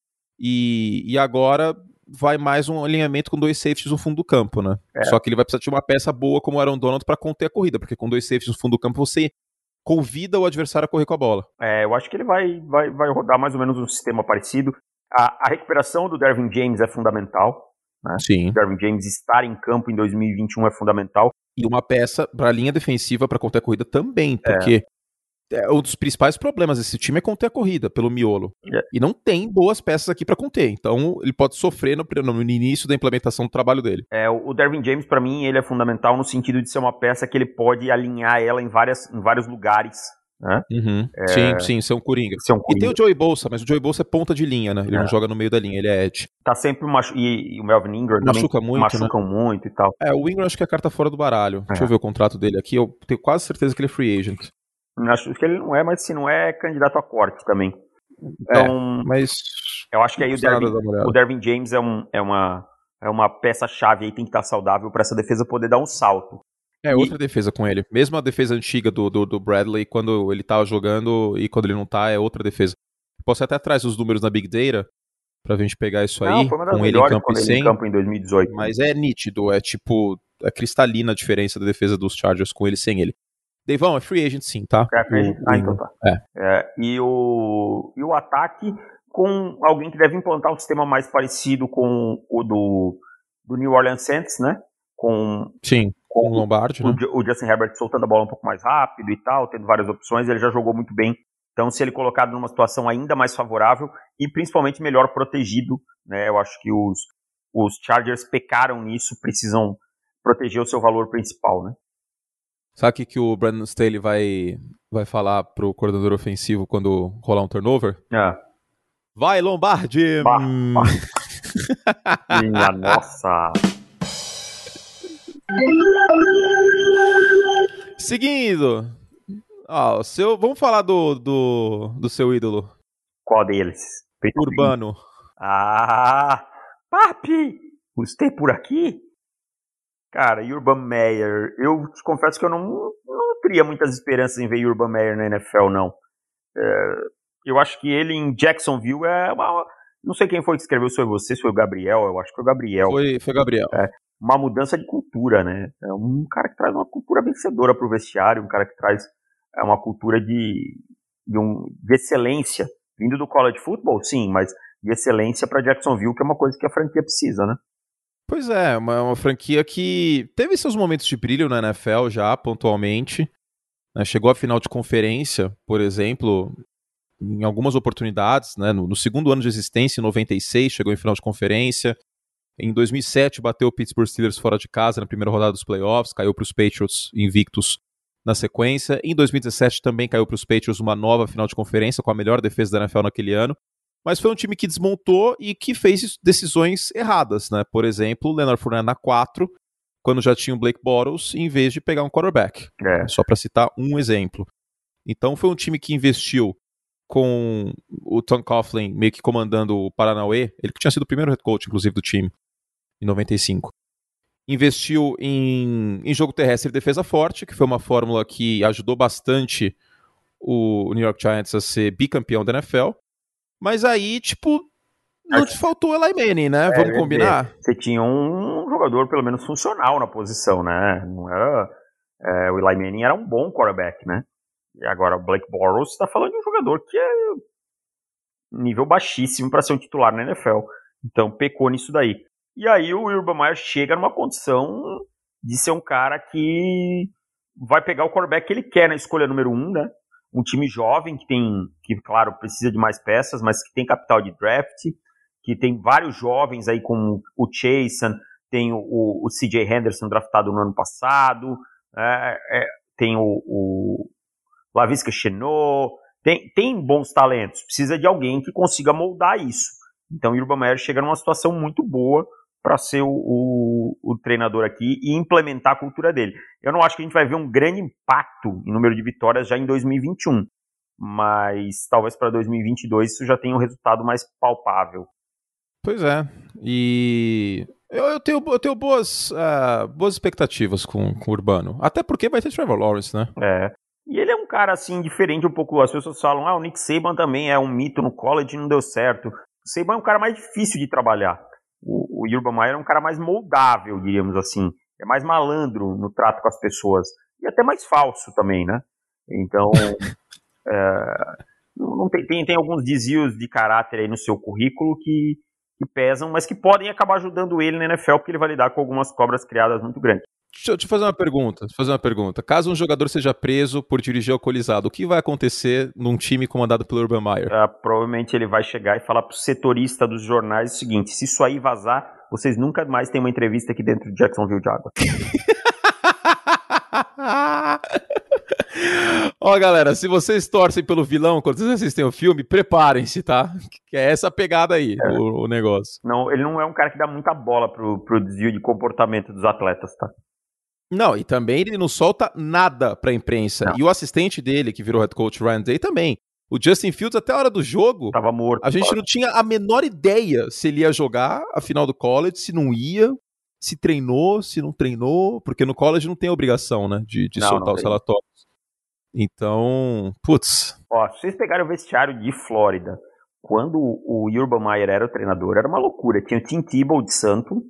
e, e agora vai mais um alinhamento com dois safeties no fundo do campo, né? É. Só que ele vai precisar de uma peça boa como o Aaron Donald para conter a corrida, porque com dois safeties no fundo do campo você convida o adversário a correr com a bola. É, eu acho que ele vai, vai, vai rodar mais ou menos um sistema parecido. A, a recuperação do Derwin James é fundamental, né? Sim. O Derwin James estar em campo em dois mil e vinte e um é fundamental. E uma peça para a linha defensiva para conter a corrida também, porque é. um dos principais problemas desse time é conter a corrida pelo miolo. É. E não tem boas peças aqui para conter. Então ele pode sofrer no, no início da implementação do trabalho dele. É, o Derwin James, para mim, ele é fundamental no sentido de ser uma peça que ele pode alinhar ela em, várias, em vários lugares. Né? Uhum. É... Sim, sim, ser um coringa. Ser um coringa. E tem o Joey Bosa, mas o Joey Bosa é ponta de linha, né? Ele é. não joga no meio da linha, ele é edge. Tá sempre machu... e, e o Melvin Ingram machuca também muito, machucam né? muito e tal. É, o Ingram acho que é a carta fora do baralho. É. Deixa eu ver o contrato dele aqui, eu tenho quase certeza que ele é free agent. Acho que ele não é, mas se não é, é candidato a corte também. Então, é, mas eu acho que aí o Derwin, o Derwin James é, um, é, uma, é uma peça-chave aí, tem que estar saudável para essa defesa poder dar um salto. É, e... outra defesa com ele. Mesmo a defesa antiga do, do, do Bradley, quando ele tava jogando e quando ele não tá, é outra defesa. Posso até atrás os números na Big Data pra gente pegar isso não, aí, foi uma das com ele em campo e sem. Ele em campo em dois mil e dezoito. Mas é nítido, é tipo, é cristalina a diferença da defesa dos Chargers com ele e sem ele. Deivão, é free agent sim, tá? É free agent? Ah, então tá. É. É, e, o, e o ataque com alguém que deve implantar um sistema mais parecido com o do, do New Orleans Saints, né? Com, sim, com o Lombardi, o, né? o Justin Herbert soltando a bola um pouco mais rápido e tal, tendo várias opções, ele já jogou muito bem. Então, se ele colocado numa situação ainda mais favorável e principalmente melhor protegido, né? Eu acho que os, os Chargers pecaram nisso, precisam proteger o seu valor principal, né? Sabe o que, que o Brandon Staley vai, vai falar pro coordenador ofensivo quando rolar um turnover? É. Vai, Lombardi! Bah, bah. Minha nossa! Seguindo. Ó, seu, vamos falar do, do, do seu ídolo. Qual deles? Urbano. Ah! Papi! Gostei por aqui? Cara, Urban Meyer, eu te confesso que eu não, não teria muitas esperanças em ver Urban Meyer na N F L, não. É, eu acho que ele em Jacksonville é uma... Não sei quem foi que escreveu, se foi você, se foi o Gabriel, eu acho que foi o Gabriel. Foi, foi o Gabriel. É, uma mudança de cultura, né? É um cara que traz uma cultura vencedora pro vestiário, um cara que traz é, uma cultura de, de, um, de excelência. Vindo do college football, sim, mas de excelência para Jacksonville, que é uma coisa que a franquia precisa, né? Pois é, uma, uma franquia que teve seus momentos de brilho na N F L já, pontualmente. Né? Chegou à final de conferência, por exemplo, em algumas oportunidades. Né? No, no segundo ano de existência, em noventa e seis, chegou em final de conferência. Em dois mil e sete, bateu o Pittsburgh Steelers fora de casa na primeira rodada dos playoffs, caiu para os Patriots invictos na sequência. Em dois mil e dezessete também caiu para os Patriots uma nova final de conferência, com a melhor defesa da N F L naquele ano. Mas foi um time que desmontou e que fez decisões erradas, né? Por exemplo, o Leonard Fournette na quatro, quando já tinha o Blake Bortles, em vez de pegar um quarterback. É. Só para citar um exemplo. Então foi um time que investiu com o Tom Coughlin meio que comandando o Paranauê, ele que tinha sido o primeiro head coach, inclusive, do time, em noventa e cinco. Investiu em, em jogo terrestre e defesa forte, que foi uma fórmula que ajudou bastante o New York Giants a ser bicampeão da N F L. Mas aí, tipo, não te faltou Eli Manning, né? É, Vamos combinar? Você tinha um jogador, pelo menos, funcional na posição, né? Não era... É, o Eli Manning era um bom quarterback, né? E agora o Blake Bortles está falando de um jogador que é nível baixíssimo para ser um titular na N F L. Então pecou nisso daí. E aí o Urban Meyer chega numa condição de ser um cara que vai pegar o quarterback que ele quer na escolha número um, né? Um time jovem que tem, que claro, precisa de mais peças, mas que tem capital de draft, que tem vários jovens aí como o Chasen, tem o, o C J Henderson draftado no ano passado, é, é, tem o, o Laviska Shenault, tem, tem bons talentos, precisa de alguém que consiga moldar isso. Então o Urban Meyer chega numa situação muito boa para ser o, o, o treinador aqui e implementar a cultura dele. Eu não acho que a gente vai ver um grande impacto em número de vitórias já em dois mil e vinte e um, mas talvez para dois mil e vinte e dois isso já tenha um resultado mais palpável. Pois é, e eu, eu tenho, eu tenho boas, uh, boas expectativas com, com o Urbano, até porque vai ter Trevor Lawrence, né? É, e ele é um cara assim diferente um pouco, as pessoas falam, ah, o Nick Saban também é um mito no college e não deu certo. O Saban é um cara mais difícil de trabalhar. O, o Urban Meyer é um cara mais moldável, diríamos assim. É mais malandro no trato com as pessoas. E até mais falso também, né? Então, é, não tem, tem, tem alguns desvios de caráter aí no seu currículo que, que pesam, mas que podem acabar ajudando ele na N F L, porque ele vai lidar com algumas cobras criadas muito grandes. Deixa eu te fazer uma pergunta, fazer uma pergunta. Caso um jogador seja preso por dirigir alcoolizado, o que vai acontecer num time comandado pelo Urban Meyer? Uh, provavelmente ele vai chegar e falar pro setorista dos jornais o seguinte, se isso aí vazar, vocês nunca mais têm uma entrevista aqui dentro de Jacksonville Jaguars. Ó, galera, se vocês torcem pelo vilão quando vocês assistem o filme, preparem-se, tá? Que é essa pegada aí, é. o, o negócio. Não, ele não é um cara que dá muita bola pro, pro desvio de comportamento dos atletas, tá? Não, e também ele não solta nada pra imprensa. Não. E o assistente dele, que virou head coach, Ryan Day, também. O Justin Fields, até a hora do jogo, tava morto. A gente cara. não tinha a menor ideia se ele ia jogar a final do college, se não ia, se treinou, se não treinou, porque no college não tem a obrigação, né, de, de não, soltar não os relatórios. Então, putz. Ó, se vocês pegarem o vestiário de Flórida, quando o Urban Meyer era o treinador, era uma loucura. Tinha o Tim Tebow de santo,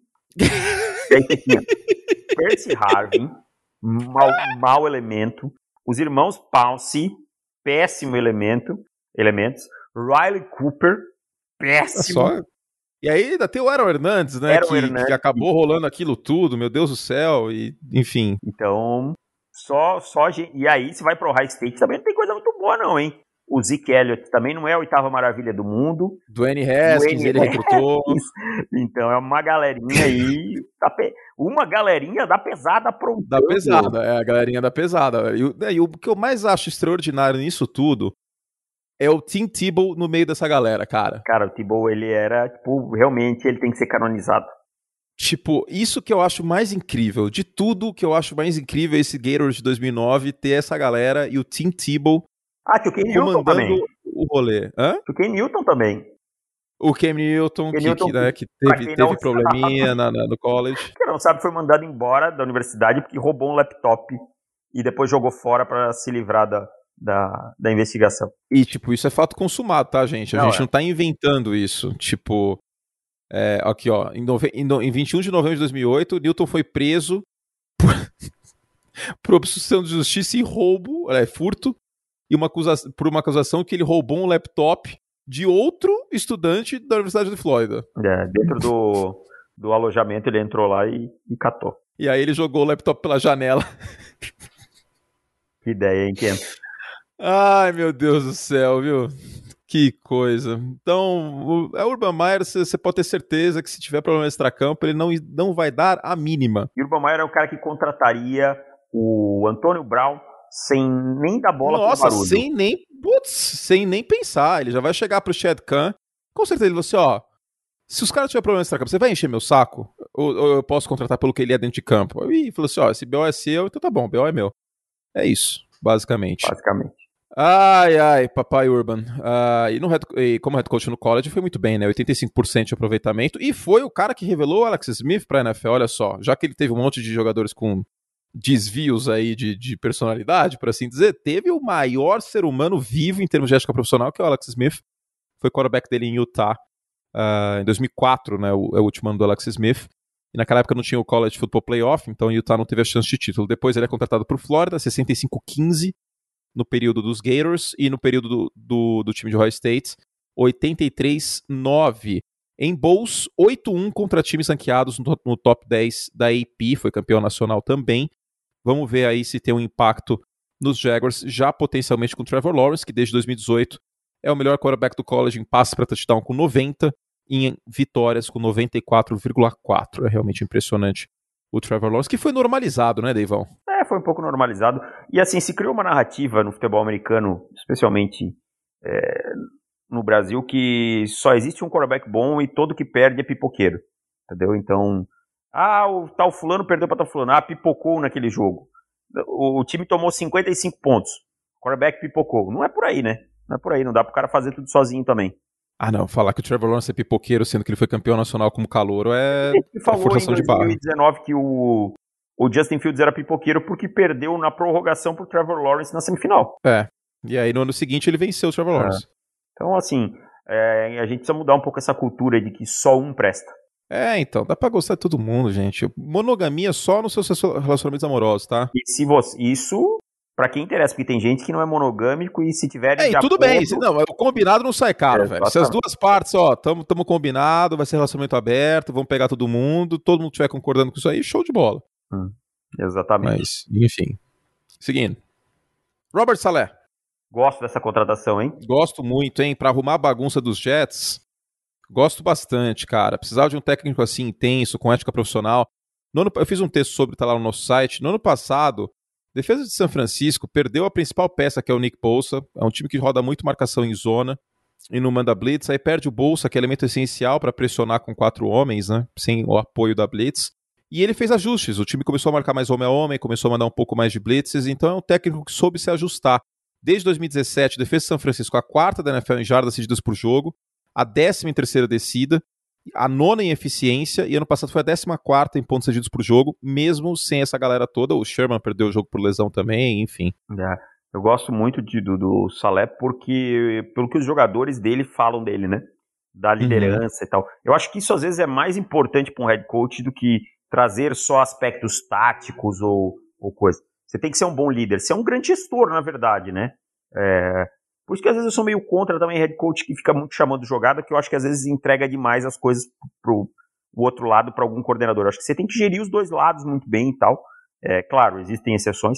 e aí você tinha Percy Harvin, mau, mau elemento, os irmãos Pouncey, péssimo elemento, elementos, Riley Cooper, péssimo. Só... E aí ainda tem o Aaron Hernandes, né, Aaron que, Hernandes. que acabou rolando aquilo tudo, meu Deus do céu, e enfim. Então, só, só gente... E aí você vai pro Ohio State, também não tem coisa muito boa não, hein? O Zeke Elliott também não é a oitava maravilha do mundo. Dwayne Haskins, ele recrutou. Então é uma galerinha aí, uma galerinha da pesada aprontando. Da pesada, é a galerinha da pesada. E, e o que eu mais acho extraordinário nisso tudo é o Tim Tebow no meio dessa galera, cara. Cara, o Tebow, ele era, tipo, realmente ele tem que ser canonizado. Tipo, isso que eu acho mais incrível, de tudo que eu acho mais incrível esse Gators de dois mil e nove, ter essa galera e o Tim Tebow Ah, tinha o Ken Newton também. O rolê. Hã? O Ken Newton também. O Cam Newton, Ken que, Newton, que, né, que teve, teve probleminha na, na, no college. Quem não sabe, foi mandado embora da universidade porque roubou um laptop e depois jogou fora para se livrar da, da, da investigação. E, tipo, isso é fato consumado, tá, gente? A não, gente é. não tá inventando isso. Tipo, é, aqui, ó, em, nove... em vinte e um de novembro de dois mil e oito, o Newton foi preso por, por obstrução de justiça e roubo, é, furto, e uma acusa... por uma acusação que ele roubou um laptop de outro estudante da Universidade de Flórida. É, dentro do, do alojamento ele entrou lá e, e catou. E aí ele jogou o laptop pela janela. Que ideia, hein, Ken? Ai, meu Deus do céu, viu? Que coisa. Então, o Urban Meyer, você pode ter certeza que se tiver problema extracampo, ele não, não vai dar a mínima. E o Urban Meyer é o cara que contrataria o Antônio Brown sem nem dar bola Nossa, pro barulho. sem nem, putz, sem nem pensar. Ele já vai chegar pro Chad Khan. Com certeza ele vai assim, ó, se os caras tiverem problema extracampo, você vai encher meu saco? Ou, ou eu posso contratar pelo que ele é dentro de campo? E falou assim, ó, esse B O é seu, então tá bom, B O é meu. É isso, basicamente. Basicamente. Ai, ai, papai Urban. Uh, e, no head, e como head coach no college foi muito bem, né? oitenta e cinco por cento de aproveitamento. E foi o cara que revelou o Alex Smith pra N F L, olha só. Já que ele teve um monte de jogadores com desvios aí de, de personalidade, por assim dizer, teve o maior ser humano vivo em termos de ética profissional, que é o Alex Smith. Foi quarterback dele em Utah uh, em dois mil e quatro, né? O, é o último ano do Alex Smith. E naquela época não tinha o College Football Playoff, então Utah não teve a chance de título. Depois ele é contratado por Flórida, sessenta e cinco a quinze. no período dos Gators e no período do, do, do time de Ohio State, oitenta e três a nove. Em bowls, oito a um contra times ranqueados no, no top dez da A P, foi campeão nacional também. Vamos ver aí se tem um impacto nos Jaguars, já potencialmente com o Trevor Lawrence, que desde dois mil e dezoito é o melhor quarterback do college em passes para touchdown com noventa, e em vitórias com noventa e quatro vírgula quatro. É realmente impressionante o Trevor Lawrence, que foi normalizado, né, Deivão? É, foi um pouco normalizado. E assim, se criou uma narrativa no futebol americano, especialmente é, no Brasil, que só existe um quarterback bom e todo que perde é pipoqueiro. Entendeu? Então, ah, o tal fulano perdeu para tal fulano. Ah, pipocou naquele jogo. O, o time tomou cinquenta e cinco pontos. O quarterback pipocou. Não é por aí, né? Não é por aí. Não dá pro cara fazer tudo sozinho também. Ah, não. Falar que o Trevor Lawrence é pipoqueiro, sendo que ele foi campeão nacional como calouro, é, ele falou é forçação de barra. Em dois mil e dezenove que o, o Justin Fields era pipoqueiro porque perdeu na prorrogação pro Trevor Lawrence na semifinal. É. E aí no ano seguinte ele venceu o Trevor Lawrence. É. Então, assim, é, a gente precisa mudar um pouco essa cultura de que só um presta. É, então, dá pra gostar de todo mundo, gente. Monogamia só nos seus relacionamentos amorosos, tá? E se você, isso, pra quem interessa, porque tem gente que não é monogâmico e se tiver É, de e tudo acordo... bem, não, o combinado não sai caro, é, velho. Se as duas partes, ó, tamo, tamo combinado, vai ser relacionamento aberto, vamos pegar todo mundo, todo mundo estiver concordando com isso aí, show de bola. Hum, exatamente. Mas, enfim. Seguindo. Robert Saleh. Gosto dessa contratação, hein? Gosto muito, hein? Pra arrumar a bagunça dos Jets, gosto bastante, cara. Precisava de um técnico assim, intenso, com ética profissional. No ano, eu fiz um texto sobre, tá lá no nosso site. No ano passado, a defesa de São Francisco perdeu a principal peça, que é o Nick Bosa. É um time que roda muito marcação em zona e não manda blitz. Aí perde o Bosa, que é elemento essencial para pressionar com quatro homens, né? Sem o apoio da blitz. E ele fez ajustes. O time começou a marcar mais homem a homem, começou a mandar um pouco mais de blitzes. Então é um técnico que soube se ajustar. Desde dois mil e dezessete, a defesa de São Francisco, a quarta da N F L em jardas cedidas por jogo, a décima em terceira descida, a nona em eficiência, e ano passado foi a décima quarta em pontos cedidos por jogo, mesmo sem essa galera toda. O Sherman perdeu o jogo por lesão também, enfim. É, eu gosto muito de, do, do Saleh porque, pelo que os jogadores dele falam dele, né? Da liderança uhum. e tal. Eu acho que isso às vezes é mais importante para um head coach do que trazer só aspectos táticos ou, ou coisa. Você tem que ser um bom líder. Você é um grande gestor, na verdade, né? É... Por isso que às vezes eu sou meio contra também head coach que fica muito chamando jogada, que eu acho que às vezes entrega demais as coisas pro o outro lado para algum coordenador. Eu acho que você tem que gerir os dois lados muito bem e tal. É, claro, existem exceções,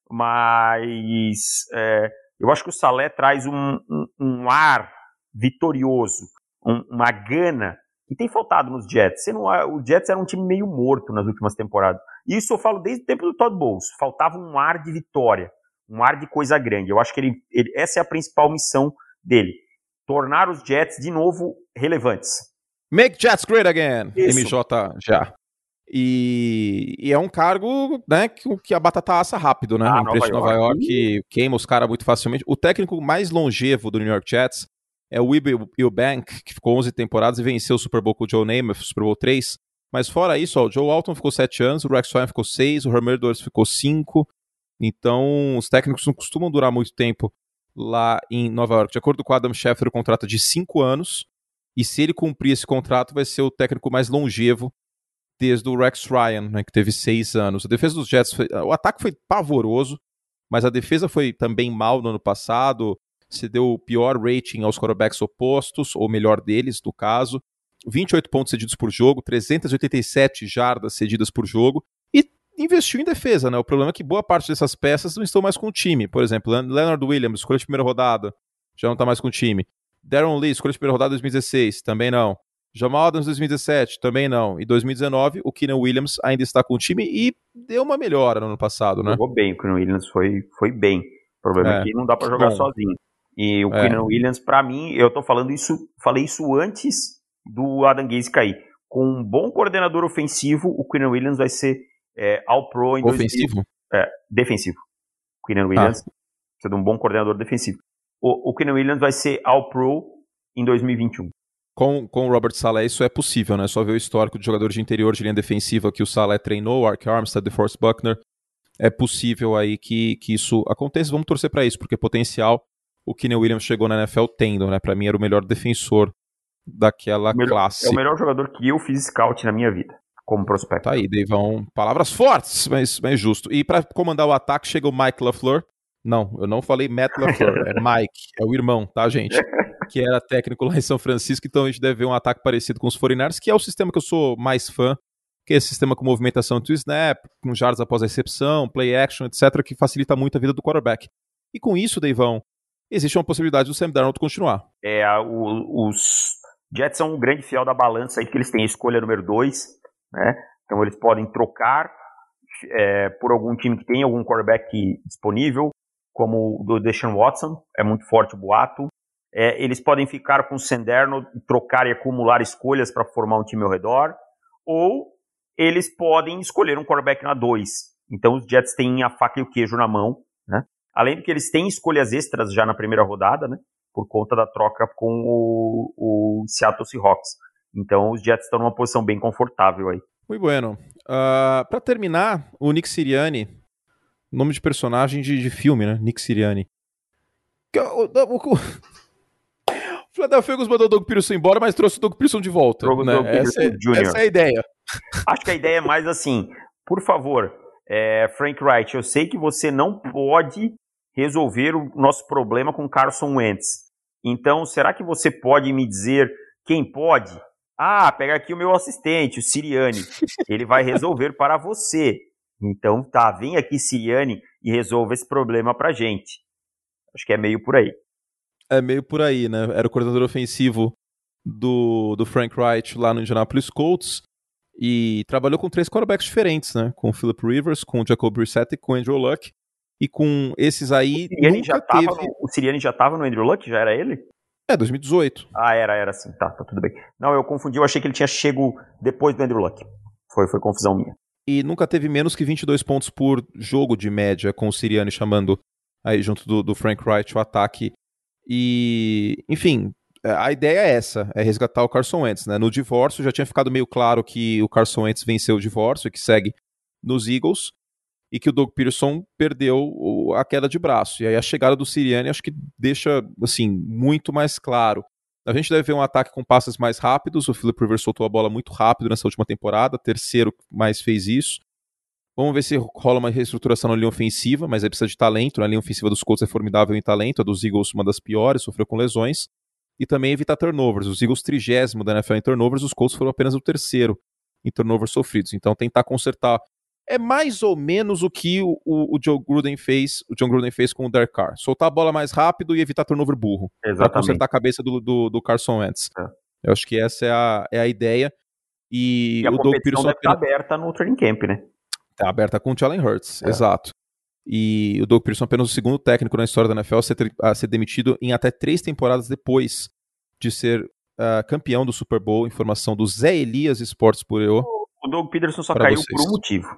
mas é, eu acho que o Saleh traz um, um, um ar vitorioso, um, uma gana que tem faltado nos Jets. Você não, o Jets era um time meio morto nas últimas temporadas. Isso eu falo desde o tempo do Todd Bowles. Faltava um ar de vitória, um ar de coisa grande. Eu acho que ele, ele, essa é a principal missão dele. Tornar os Jets de novo relevantes. Make Jets great again. Isso. M J já. E, e é um cargo, né, que, que a batata assa rápido, né? Ah, a empresa de Nova York, York queima os caras muito facilmente. O técnico mais longevo do New York Jets é o Weeb Eubank, que ficou onze temporadas e venceu o Super Bowl com o Joe Namath, Super Bowl três. Mas fora isso, ó, o Joe Alton ficou sete anos, o Rex Ryan ficou seis, o Herm Edwards ficou cinco. Então, os técnicos não costumam durar muito tempo lá em Nova York. De acordo com o Adam Schefter, o contrato é de cinco anos. E se ele cumprir esse contrato, vai ser o técnico mais longevo desde o Rex Ryan, né, que teve seis anos. A defesa dos Jets, foi, o ataque foi pavoroso, mas a defesa foi também mal no ano passado. Se deu o pior rating aos quarterbacks opostos, ou melhor deles, no caso. vinte e oito pontos cedidos por jogo, trezentas e oitenta e sete jardas cedidas por jogo. E investiu em defesa, né? O problema é que boa parte dessas peças não estão mais com o time. Por exemplo, Leonard Williams, escolha de primeira rodada, já não está mais com o time. Darren Lee, escolha de primeira rodada dois mil e dezesseis, também não. Jamal Adams dois mil e dezessete, também não. E dois mil e dezenove, o Keenan Williams ainda está com o time e deu uma melhora no ano passado, né? Jogou bem, o Keenan Williams foi, foi bem. O problema é, é que não dá para jogar bom. sozinho. E o é. Keenan Williams, para mim, eu tô falando isso, falei isso antes do Adam Gase cair. Com um bom coordenador ofensivo, o Keenan Williams vai ser é, All-Pro em ofensivo? dois mil... É, defensivo. O Keenan Williams ah. precisa de um bom coordenador defensivo. O, o Keenan Williams vai ser All-Pro em dois mil e vinte e um. Com, com o Robert Saleh isso é possível, né? Só ver o histórico de jogadores de interior de linha defensiva que o Saleh treinou, Ark Armstead, DeForest Buckner. É possível aí que, que isso aconteça. Vamos torcer para isso, porque potencial o Keenan Williams chegou na N F L tendo, né? Para mim era o melhor defensor daquela melhor, classe. É o melhor jogador que eu fiz scout na minha vida, como prospecto. Tá aí, Deivão. Palavras fortes, mas, mas justo. E para comandar o ataque chega o Mike LaFleur, Não, eu não falei Matt LaFleur, é Mike, é o irmão, tá, gente? Que era técnico lá em São Francisco, então a gente deve ver um ataque parecido com os quarenta e nove ers, que é o sistema que eu sou mais fã, que é esse sistema com movimentação to snap, com jardas após a recepção, play action, etcétera, que facilita muito a vida do quarterback. E com isso, Deivão, existe uma possibilidade do Sam Darnold continuar. É, o, os Jets são um grande fiel da balança aí, porque eles têm a escolha número dois, né? Então eles podem trocar é, por algum time que tem algum quarterback disponível, como o do Deshaun Watson, é muito forte o boato. É, eles podem ficar com o Sam Darnold e trocar e acumular escolhas para formar um time ao redor, ou eles podem escolher um quarterback na dois. Então os Jets têm a faca e o queijo na mão, né? Além do que eles têm escolhas extras já na primeira rodada, né? Por conta da troca com o, o Seattle Seahawks. Então os Jets estão numa posição bem confortável aí. Muito bueno. Uh, para terminar, o Nick Sirianni, nome de personagem de, de filme, né? Nick Sirianni. O, o, o Philadelphia Eagles mandou o Doug Peterson embora, mas trouxe o Doug Peterson de volta. Né? Essa, é, essa é a ideia. Acho que a ideia é mais assim, por favor, é, Frank Reich, eu sei que você não pode resolver o nosso problema com Carson Wentz. Então, será que você pode me dizer quem pode? Ah, pega aqui o meu assistente, o Sirianni. Ele vai resolver para você. Então, tá, vem aqui, Sirianni, e resolva esse problema pra gente. Acho que é meio por aí. É meio por aí, né? Era o coordenador ofensivo do, do Frank Reich lá no Indianapolis Colts e trabalhou com três quarterbacks diferentes, né? Com o Philip Rivers, com o Jacob Brissett e com o Andrew Luck. E com esses aí, o nunca já teve... No, o Sirianni já tava no Andrew Luck? Já era ele? É, dois mil e dezoito. Ah, era, era sim. Tá, tá tudo bem. Não, eu confundi, eu achei que ele tinha chego depois do Andrew Luck. Foi, foi confusão minha. E nunca teve menos que vinte e dois pontos por jogo de média, com o Sirianni chamando aí junto do, do Frank Reich o ataque. E, enfim, a ideia é essa, é resgatar o Carson Wentz, né? No divórcio já tinha ficado meio claro que o Carson Wentz venceu o divórcio, que segue nos Eagles, e que o Doug Peterson perdeu a queda de braço. E aí a chegada do Sirianni acho que deixa, assim, muito mais claro. A gente deve ver um ataque com passes mais rápidos, o Philip Rivers soltou a bola muito rápido nessa última temporada, terceiro mais fez isso. Vamos ver se rola uma reestruturação na linha ofensiva, mas aí precisa de talento. Na linha ofensiva dos Colts é formidável em talento, a dos Eagles uma das piores, sofreu com lesões. E também evitar turnovers. Os Eagles trigésimo da N F L em turnovers, os Colts foram apenas o terceiro em turnovers sofridos. Então tentar consertar é mais ou menos o que o, o, o Joe Gruden fez, o John Gruden fez com o Derek Carr. Soltar a bola mais rápido e evitar turnover burro. Para consertar a cabeça do, do, do Carson Wentz. É. Eu acho que essa é a, é a ideia. E, e a o competição Doug Peterson deve estar aberta no training camp, né? Está aberta com o Jalen Hurts, é. Exato. E o Doug Peterson é apenas o segundo técnico na história da N F L a ser, a ser demitido em até três temporadas depois de ser uh, campeão do Super Bowl, informação do Zé Elias Esportes por eu. O Doug Peterson só caiu vocês. Por um motivo.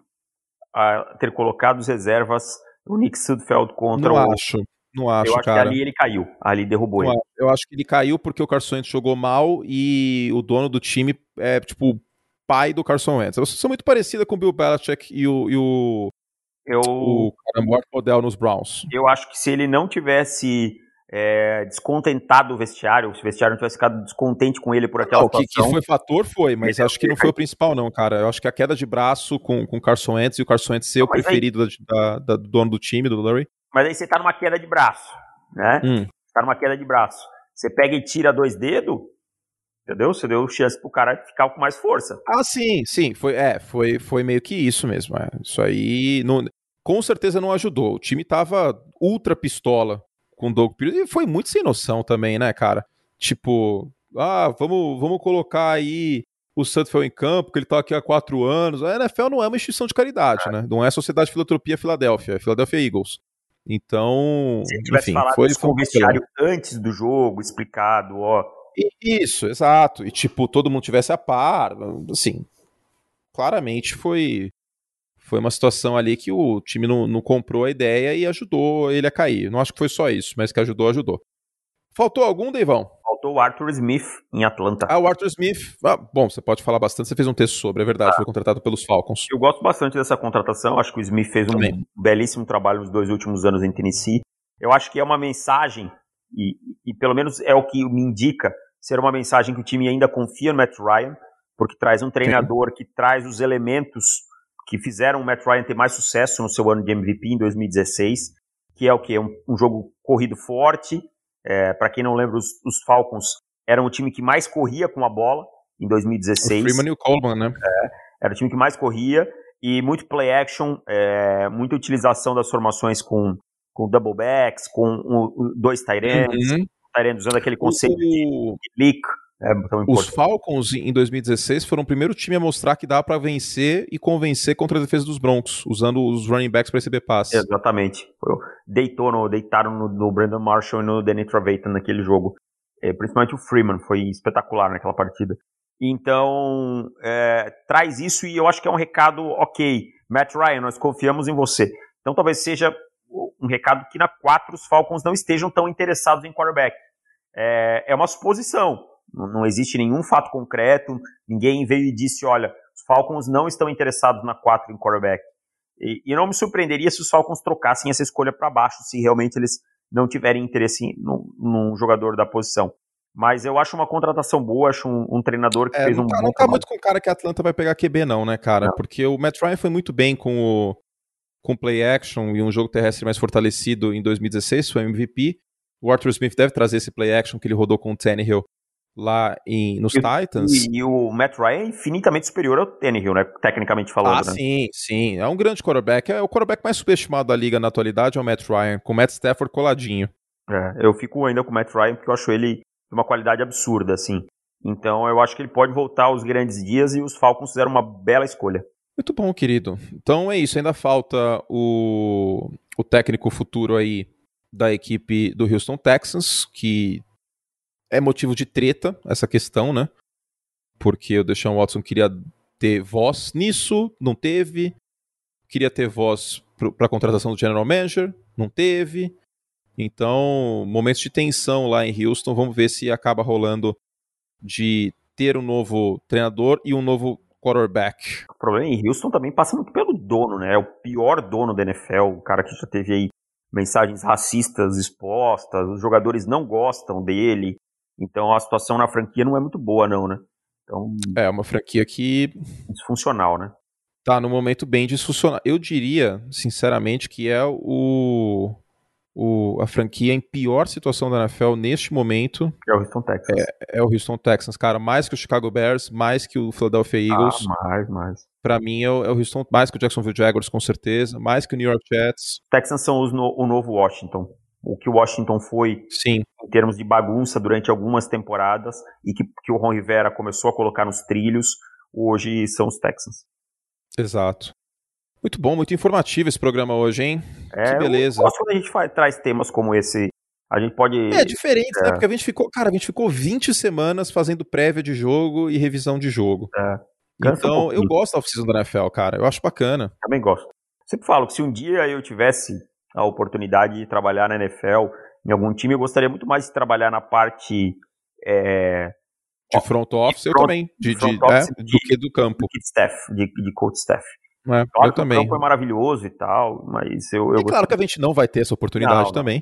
A ter colocado as reservas o Nick Sudfeld contra não o... Acho, não acho, Eu acho cara. que ali ele caiu, ali derrubou não ele. Acho. Eu acho que ele caiu porque o Carson Wentz jogou mal e o dono do time é, tipo, pai do Carson Wentz. Elas são muito parecidas com o Bill Belichick e o... E o... Eu, o Caramba Odell nos Browns. Eu acho que se ele não tivesse é, descontentado o vestiário, se o vestiário não tivesse ficado descontente com ele por aquela não, situação... Que, que foi fator, foi, mas acho que não foi o principal não, cara. Eu acho que a queda de braço com o Carson Wentz e o Carson Wentz ser não, o preferido aí, da, da, do dono do time, do Lurie. Mas aí você tá numa queda de braço, né? Hum. Você tá numa queda de braço. Você pega e tira dois dedos, entendeu? Você deu chance pro cara ficar com mais força. Ah, sim, sim. Foi, é, foi, foi meio que isso mesmo. É. Isso aí... Não... Com certeza não ajudou. O time tava ultra pistola com o Doug Peterson e foi muito sem noção também, né, cara? Tipo, ah, vamos, vamos colocar aí o Sudfeld em campo, que ele tá aqui há quatro anos. A N F L não é uma instituição de caridade, é. né? Não é a Sociedade de Filantropia Filadélfia, é Philadelphia Eagles. Então, se ele tivesse enfim, falado foi isso com o vestiário antes do jogo, explicado, ó. Isso, exato. E tipo, todo mundo tivesse a par, assim, claramente foi... Foi uma situação ali que o time não, não comprou a ideia e ajudou ele a cair. Não acho que foi só isso, mas que ajudou, ajudou. Faltou algum, Deivão? Faltou o Arthur Smith em Atlanta. Ah, o Arthur Smith. Ah, bom, você pode falar bastante. Você fez um texto sobre, é verdade. Ah. Foi contratado pelos Falcons. Eu gosto bastante dessa contratação. Acho que o Smith fez um Também. belíssimo trabalho nos dois últimos anos em Tennessee. Eu acho que é uma mensagem, e, e pelo menos é o que me indica, ser uma mensagem que o time ainda confia no Matt Ryan, porque traz um treinador Sim. que traz os elementos que fizeram o Matt Ryan ter mais sucesso no seu ano de M V P em dois mil e dezesseis, que é o quê? Um, um jogo corrido forte. É, para quem não lembra, os, os Falcons eram o time que mais corria com a bola em dois mil e dezesseis. O Freeman e o Coleman, né? É, era o time que mais corria e muito play action, é, muita utilização das formações com, com double backs, com um, dois tight ends, Uhum. tight ends usando aquele conceito O- de, de leak. É tão Os importante. Falcons, em dois mil e dezesseis, foram o primeiro time a mostrar que dá pra vencer e convencer contra a defesa dos Broncos, usando os running backs pra receber passe. Exatamente. Foi- Deitou no, deitaram no, no Brandon Marshall e no Danny Trevathan naquele jogo. É, principalmente o Freeman, foi espetacular naquela partida. Então, é, traz isso e eu acho que é um recado ok. Matt Ryan, nós confiamos em você. Então talvez seja um recado que na quatro os Falcons não estejam tão interessados em quarterback. É, é uma suposição. Não, não existe nenhum fato concreto. Ninguém veio e disse, olha, os Falcons não estão interessados na quatro em quarterback. E, e não me surpreenderia se os Falcons trocassem essa escolha para baixo, se realmente eles não tiverem interesse em, num, num jogador da posição. Mas eu acho uma contratação boa, acho um, um treinador que É, fez não um tá, bom não tá trabalho. muito com o cara que a Atlanta vai pegar Q B, não, né, cara? Não. Porque o Matt Ryan foi muito bem com o com play action e um jogo terrestre mais fortalecido em dois mil e dezesseis, foi M V P. O Arthur Smith deve trazer esse play action que ele rodou com o Tannehill lá em, nos E, Titans. e, e o Matt Ryan é infinitamente superior ao Tannehill, né? Tecnicamente falando, Ah, né? sim, sim. É um grande quarterback. É o quarterback mais subestimado da liga na atualidade, é o Matt Ryan, com o Matt Stafford coladinho. É, eu fico ainda com o Matt Ryan porque eu acho ele de uma qualidade absurda, assim. Então eu acho que ele pode voltar aos grandes dias e os Falcons fizeram uma bela escolha. Muito bom, querido. Então é isso, ainda falta o, o técnico futuro aí da equipe do Houston Texans, que é motivo de treta essa questão, né? Porque o Deshaun Watson queria ter voz nisso, não teve. Queria ter voz para a contratação do General Manager, não teve. Então, momentos de tensão lá em Houston, vamos ver se acaba rolando de ter um novo treinador e um novo quarterback. O problema em Houston também passa muito pelo dono, né? É o pior dono da N F L, o cara que já teve aí mensagens racistas expostas, os jogadores não gostam dele, então a situação na franquia não é muito boa não, né? Então, É uma franquia que disfuncional, né? tá no momento bem disfuncional. Eu diria, sinceramente, que é o, o, a franquia em pior situação da N F L neste momento. É o Houston Texans. É, é o Houston Texans, cara. Mais que o Chicago Bears, mais que o Philadelphia Eagles. Ah, mais, mais. Pra mim é o, é o Houston, mais que o Jacksonville Jaguars, com certeza. Mais que o New York Jets. Texans são os no, o novo Washington. O que o Washington foi Sim. em termos de bagunça durante algumas temporadas e que, que o Ron Rivera começou a colocar nos trilhos, hoje são os Texans. Exato. Muito bom, muito informativo esse programa hoje, hein? É, que beleza. Eu gosto quando a gente faz, traz temas como esse. A gente pode... É diferente, é. né? Porque a gente ficou, cara, a gente ficou vinte semanas fazendo prévia de jogo e revisão de jogo. É. Cansa um Então, eu pouquinho. gosto da off-season da N F L, cara. Eu acho bacana. Também gosto. Sempre falo que se um dia eu tivesse a oportunidade de trabalhar na N F L, em algum time, eu gostaria muito mais de trabalhar na parte... É, De front office, de eu front- também. De, de front de, office é, de- do que do campo. de staff, de, de coach staff. É, Claro eu que também. o campo é maravilhoso e tal, mas eu, eu E claro que a gente não vai ter essa oportunidade Não, não. também.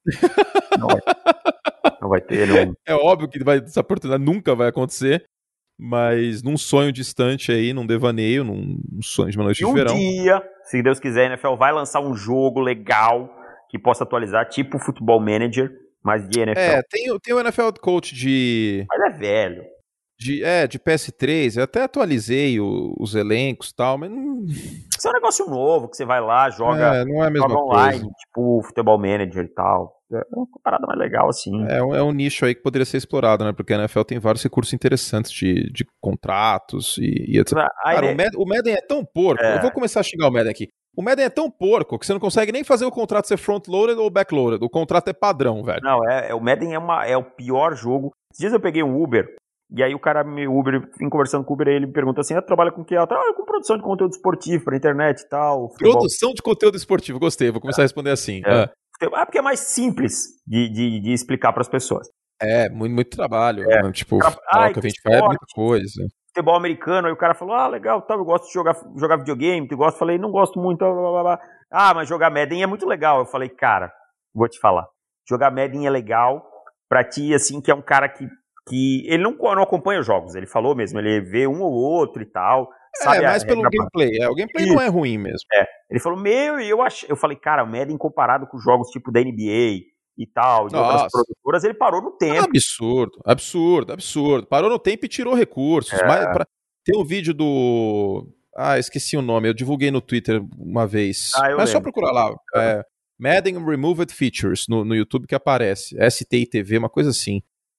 Não vai, não vai ter. Não... É óbvio que vai, essa oportunidade nunca vai acontecer, mas num sonho distante aí, num devaneio, num, num sonho de uma noite E de um verão. dia, se Deus quiser, a N F L vai lançar um jogo legal que possa atualizar, tipo Football Manager, mas de N F L. É, tem, tem o N F L Coach de, Mas é velho. de, é, de P S três, eu até atualizei o- os elencos e tal, mas não, Isso é um negócio novo que você vai lá, joga, é, não é a mesma joga online, coisa. tipo Football Manager e tal. É uma parada mais legal assim. É, um- é um nicho aí que poderia ser explorado, né? Porque a N F L tem vários recursos interessantes de, de contratos e, e etcétera. Aí, Cara, né, o Madden, o Madden é tão porco. É. Eu vou começar a xingar o Madden aqui. O Madden é tão porco que você não consegue nem fazer o contrato ser front-loaded ou back-loaded. O contrato é padrão, velho. Não, é, é- o Madden é, uma, é o pior jogo. Esses dias eu peguei um Uber, e aí o cara me Uber, vim conversando com o Uber, aí ele me pergunta assim, ah, trabalha com o que? Ah, trabalho com produção de conteúdo esportivo pra internet e tal. futebol. Produção de conteúdo esportivo. Gostei, vou começar a responder assim. É. Ah, Ah, porque é mais simples de, de, de explicar pras pessoas. É, muito, muito trabalho. É. né? Tipo, Tra- falar Ai, o que a gente que faz é esporte. muita coisa. Futebol americano, aí o cara falou, ah, legal, tal, eu gosto de jogar, jogar videogame, tu gosta? Eu falei, não gosto muito, blá, blá, blá, blá. Ah, mas jogar Madden é muito legal. Eu falei, cara, vou te falar, jogar Madden é legal pra ti, assim, que é um cara que, que ele não, não acompanha os jogos, ele falou mesmo, ele vê um ou outro e tal, sabe É, a mais pelo regra gameplay. É, o gameplay não é ruim mesmo. É. Ele falou, meu, e eu achei. Eu falei, cara, o Madden comparado com jogos tipo da N B A e tal, de outras Nossa. produtoras, ele parou no tempo. Absurdo, absurdo, absurdo. Parou no tempo e tirou recursos. É. Mas pra... Tem um vídeo do. Ah, esqueci o nome. Eu divulguei no Twitter uma vez. Ah, eu Mas é só lembro. procurar lá. É, Madden Removed Features no, no YouTube que aparece. S T I T V, uma coisa assim.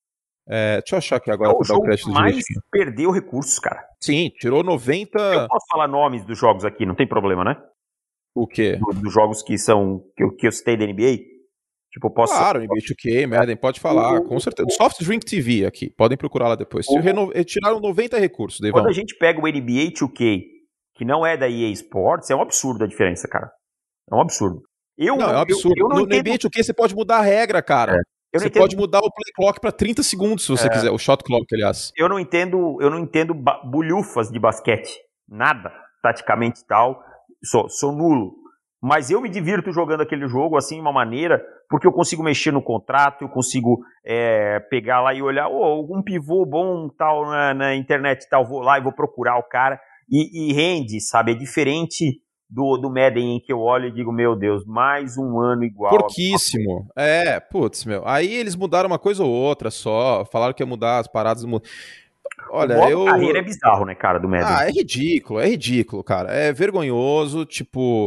É, deixa eu achar aqui agora É o pra dar o jogo crédito que mais direitinho. perdeu recursos, cara. Sim, tirou noventa. Eu posso falar nomes dos jogos aqui, não tem problema, né? O quê? Do, dos jogos que são que eu, que eu citei da N B A. Tipo, eu posso. Claro, N B A dois K, Madden, pode falar, O- com certeza. Soft Drink T V aqui, podem procurar lá depois. O- Reno... Tiraram noventa recursos, Deivão. Quando a gente pega o N B A dois K, que não é da E A Sports, é um absurdo a diferença, cara. É um absurdo. Eu Não, não, é um absurdo. Eu, eu não no, entendo. no N B A dois K você pode mudar a regra, cara. É. Eu Você não entendo, pode mudar o play clock pra trinta segundos, se você É. quiser. O shot clock, aliás. eu não entendo, eu não entendo ba- bulhufas de basquete. Nada, taticamente e tal. Sou, sou nulo. Mas eu me divirto jogando aquele jogo assim de uma maneira, porque eu consigo mexer no contrato, eu consigo é, pegar lá e olhar, oh, um pivô bom tal na, na internet e tal, vou lá e vou procurar o cara. E, e rende, sabe? É diferente do, do Madden em que eu olho e digo, meu Deus, mais um ano igual. Porquíssimo. É, putz, meu. Aí eles mudaram uma coisa ou outra só. Falaram que ia mudar as paradas. Mu... Olha, o modo eu. carreira é bizarro, né, cara, do Madden. Ah, é ridículo, é ridículo, cara. É vergonhoso, tipo.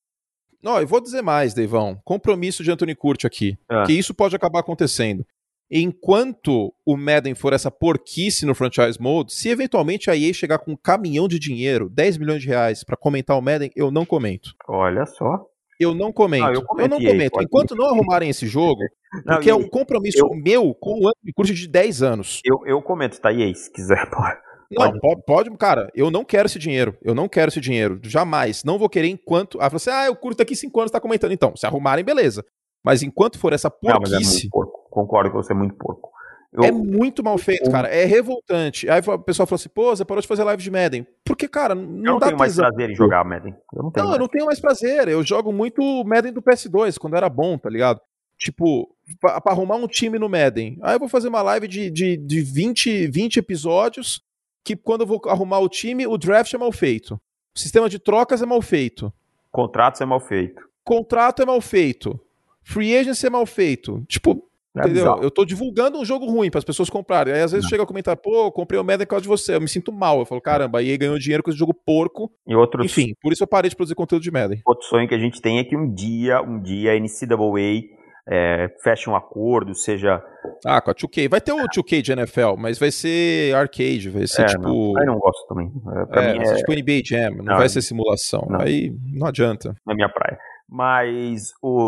Não, eu vou dizer mais, Deivão. Compromisso de Anthony Curti aqui. Ah. Que isso pode acabar acontecendo. Enquanto o Madden for essa porquice no franchise mode, se eventualmente a E A chegar com um caminhão de dinheiro, dez milhões de reais, pra comentar o Madden, eu não comento. Olha só. Eu não comento. Ah, eu eu, comentei, não comento. pode. Enquanto não arrumarem esse jogo, Não, porque e é aí? um compromisso Eu- meu com o Anthony Curti de dez anos. Eu, eu comento, tá? E aí, se quiser, pô. Não, pode, pode, cara, eu não quero esse dinheiro. Eu não quero esse dinheiro. Jamais. Não vou querer enquanto. Ah, você, ah, eu curto aqui cinco anos, tá comentando. Então, se arrumarem, beleza. Mas enquanto for essa Não, mas é porquice. muito porco. Concordo com você, é muito porco. Eu, É muito mal feito, eu- cara. É revoltante. Aí o pessoal falou assim, pô, você parou de fazer live de Madden. Porque, cara, não, eu não dá tenho mais tesão. prazer em jogar Madden. Eu não tenho Não, mais. eu não tenho mais prazer. Eu jogo muito Madden do P S dois, quando era bom, tá ligado? Tipo, pra, pra arrumar um time no Madden. Aí eu vou fazer uma live de, de, de vinte, vinte episódios, que quando eu vou arrumar o time, o draft é mal feito. O sistema de trocas é mal feito. Contratos é mal feito. Contrato é mal feito. Free agency é mal feito. Tipo, É entendeu? bizarro. Eu tô divulgando um jogo ruim para as pessoas comprarem. Aí às vezes Não. chega a comentar, pô, eu comprei o Madden por causa de você. Eu me sinto mal. Eu falo, caramba, a E A ganhou dinheiro com esse jogo porco. E outros, Enfim, por isso eu parei de produzir conteúdo de Madden. outro sonho que a gente tem é que um dia, um dia a N C A A é, feche um acordo, seja. Ah, com a dois K. Vai ter o dois K de N F L, mas vai ser arcade, vai ser é, tipo. Não. Aí não gosto também. É, pra É, mim vai ser é, tipo N B A Jam, não, Não, vai ser simulação. não. Aí não adianta. na minha praia. Mas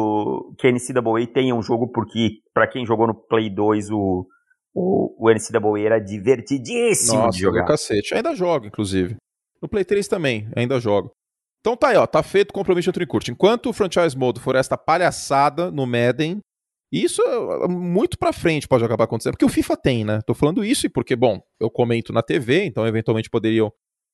o que a N C A A tenha um jogo, porque pra quem jogou no Play dois, o, o, o N C A A era divertidíssimo Nossa, de jogar. do cacete. Ainda jogo, inclusive. No Play três também, ainda jogo. Então tá aí, ó, tá feito o compromisso de Anthony Curti. Enquanto o franchise mode for esta palhaçada no Madden, isso é muito pra frente pode acabar acontecendo. Porque o FIFA tem, né? Tô falando isso e porque, bom, eu comento na T V, então eventualmente poderiam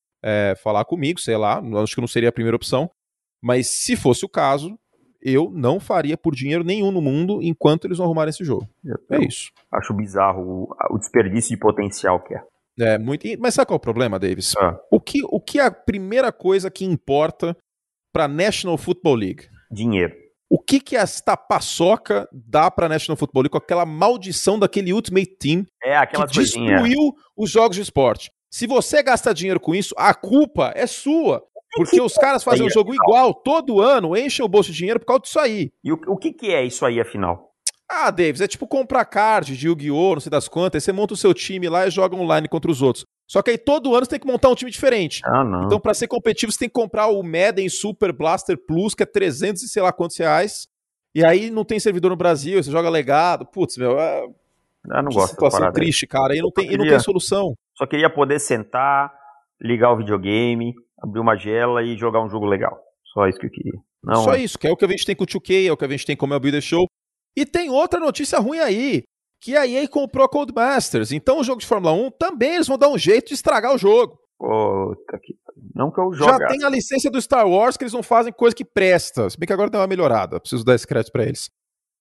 é, falar comigo, sei lá, acho que não seria a primeira opção. Mas se fosse o caso, eu não faria por dinheiro nenhum no mundo enquanto eles não arrumarem esse jogo. Eu É isso. acho bizarro o, o desperdício de potencial que é. É, muito... Mas sabe qual é o problema, Davis? Ah. O, que, o que é a primeira coisa que importa pra National Football League? Dinheiro. O que que esta paçoca dá pra National Football League com aquela maldição daquele Ultimate Team É, aquelas que coisinhas. destruiu os jogos de esporte? Se você gasta dinheiro com isso, a culpa é sua. Porque os caras fazem um jogo igual todo ano, enchem o bolso de dinheiro por causa disso aí. E o, o que, que é isso aí, afinal? Ah, Davis, é tipo comprar card de Yu-Gi-Oh!, não sei das quantas, aí você monta o seu time lá e joga online contra os outros. Só que aí todo ano você tem que montar um time diferente. Ah, não. Então, pra ser competitivo, você tem que comprar o Madden Super Blaster Plus, que é trezentos e sei lá quantos reais. E aí não tem servidor no Brasil, você joga legado. Putz, meu, é... Eu não que gosto dessa situação parada aí. triste, cara. E não, tem, e não queria- tem solução. Só queria poder sentar, ligar o videogame, abrir uma gela e jogar um jogo legal. Só isso que eu queria. Não, Só isso, que é o que a gente tem com o dois K, é o que a gente tem com o M L B The Show. E tem outra notícia ruim aí, que a E A comprou a Codemasters. Então o jogo de Fórmula um também eles vão dar um jeito de estragar o jogo. Puta que... Não que eu Já jogue. tem a licença do Star Wars que eles não fazem coisa que presta. Se bem que agora deu uma melhorada, preciso dar esse crédito pra eles.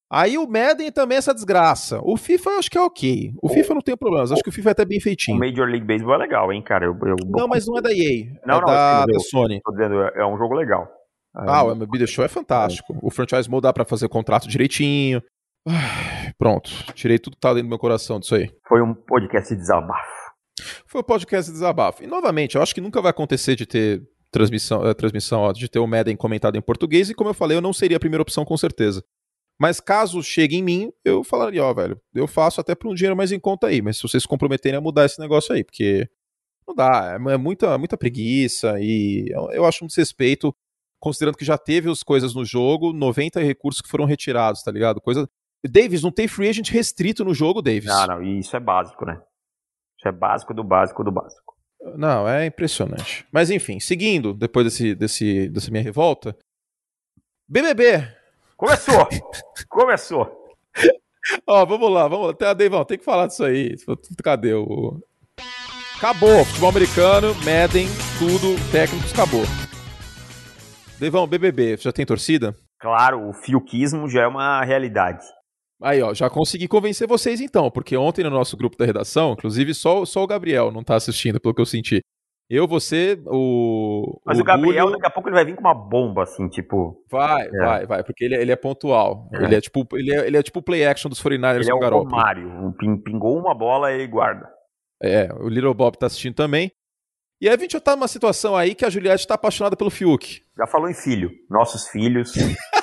Aí o Madden também é essa desgraça. O FIFA eu acho que é ok. O, o FIFA não tem problemas. Acho que o FIFA é até bem feitinho. O Major League Baseball é legal, hein, cara? Eu, eu... Não, mas não é da E A. Não, é não, da, eu, da Sony. Tô dizendo, é um jogo legal. Ah, o M L B The Show é fantástico. É. O Franchise Mode dá pra fazer contrato direitinho. Ah, pronto. Tirei tudo que tá dentro do meu coração disso aí. Foi um podcast de desabafo. Foi um podcast de desabafo. E, novamente, eu acho que nunca vai acontecer de ter transmissão, uh, transmissão ó, de ter o Madden comentado em português. E, como eu falei, eu não seria a primeira opção, com certeza. Mas caso chegue em mim, eu falaria, ó, velho, eu faço até por um dinheiro mais em conta aí. Mas se vocês se comprometerem a mudar esse negócio aí, porque não dá. É muita, muita preguiça e eu, eu acho um desrespeito, considerando que já teve as coisas no jogo, noventa recursos que foram retirados, tá ligado? Coisa... Davis, não tem free agent restrito no jogo, Davis. Não, não, e isso é básico, né? Isso é básico do básico do básico. Não, é impressionante. Mas enfim, seguindo, depois desse, desse, dessa minha revolta, B B B. Começou! Começou! Ó, vamos lá, vamos lá. Até, Deivão, tem que falar disso aí. Cadê o... Acabou, futebol americano, Madden, tudo, técnicos, acabou. Deivão, B B B, já tem torcida? Claro, o fiuquismo já é uma realidade. Aí, ó, já consegui convencer vocês então, porque ontem no nosso grupo da redação, inclusive só, só o Gabriel não tá assistindo, pelo que eu senti. Eu, você, o... Mas o, o Gabriel, Gulho... daqui a pouco ele vai vir com uma bomba, assim, tipo... Vai, é. vai, vai, porque ele, ele é pontual. É. Ele é tipo ele é, ele é tipo o play action dos quarenta e nine ers com o Garoppolo. Ele é o Romário, pingou uma bola e guarda. É, o Little Bob tá assistindo também. E aí a gente já tá numa situação aí que a Juliette tá apaixonada pelo Fiuk. Já falou em filho, nossos filhos...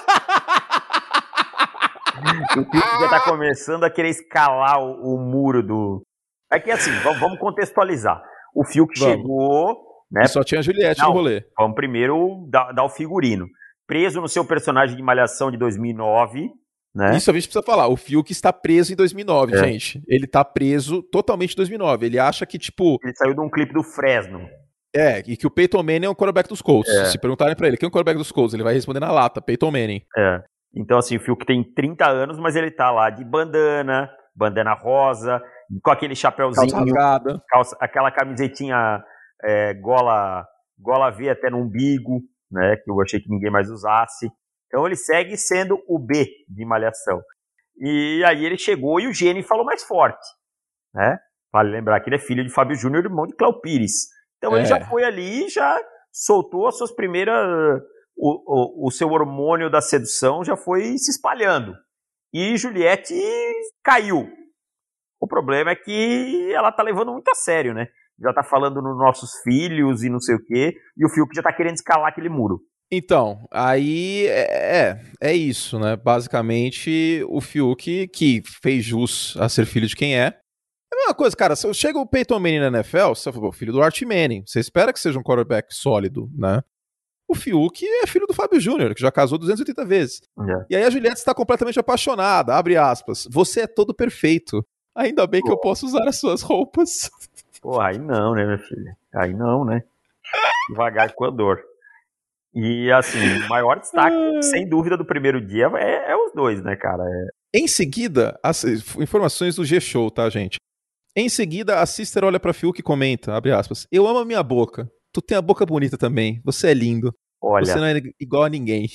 O Fiuk já tá começando a querer escalar o, o muro do... É que assim, vamos, vamos contextualizar. O Fiuk vamos. chegou... Né? E só tinha a Juliette Não, no rolê. Vamos primeiro dar, dar o figurino. Preso no seu personagem de Malhação de dois mil e nove... Né? Isso a gente precisa falar. O Fiuk está preso em dois mil e nove, é. gente. Ele tá preso totalmente em dois mil e nove. Ele acha que, tipo... Ele saiu de um clipe do Fresno. É, e que o Peyton Manning é o quarterback dos Colts. É. Se perguntarem pra ele quem é o quarterback dos Colts, ele vai responder na lata, Peyton Manning. É. Então, assim, o Fiuk tem trinta anos, mas ele tá lá de bandana, bandana rosa, com aquele chapéuzinho, calça calça, aquela camisetinha é, gola, gola V até no umbigo, né, que eu achei que ninguém mais usasse. Então ele segue sendo o B de Malhação. E aí ele chegou e o gene falou mais forte, né? Vale lembrar que ele é filho de Fábio Júnior, irmão de Cléo Pires. Então é. ele já foi ali e já soltou as suas primeiras... O, o, o seu hormônio da sedução já foi se espalhando. E Juliette caiu. O problema é que ela tá levando muito a sério, né? Já tá falando nos nossos filhos e não sei o quê, e o Fiuk já tá querendo escalar aquele muro. Então, aí é, é isso, né? Basicamente, o Fiuk, que fez jus a ser filho de quem é. É a mesma coisa, cara, se chega o Peyton Manning na N F L, você fala, filho do Archie Manning. Você espera que seja um quarterback sólido, né? O Fiuk é filho do Fábio Júnior, que já casou duzentas e oitenta vezes. Yeah. E aí a Juliette está completamente apaixonada, abre aspas. Você é todo perfeito. Ainda bem Pô. que eu posso usar as suas roupas. Pô, aí não, né, minha filha? Aí não, né? Devagar com a dor. E, assim, o maior destaque, sem dúvida, do primeiro dia é, é os dois, né, cara? É... Em seguida, as informações do G-Show, tá, gente? Em seguida, a Sister olha pra Fiuk e comenta, abre aspas, eu amo a minha boca. Tu tem a boca bonita também. Você é lindo. Olha. Você não é igual a ninguém.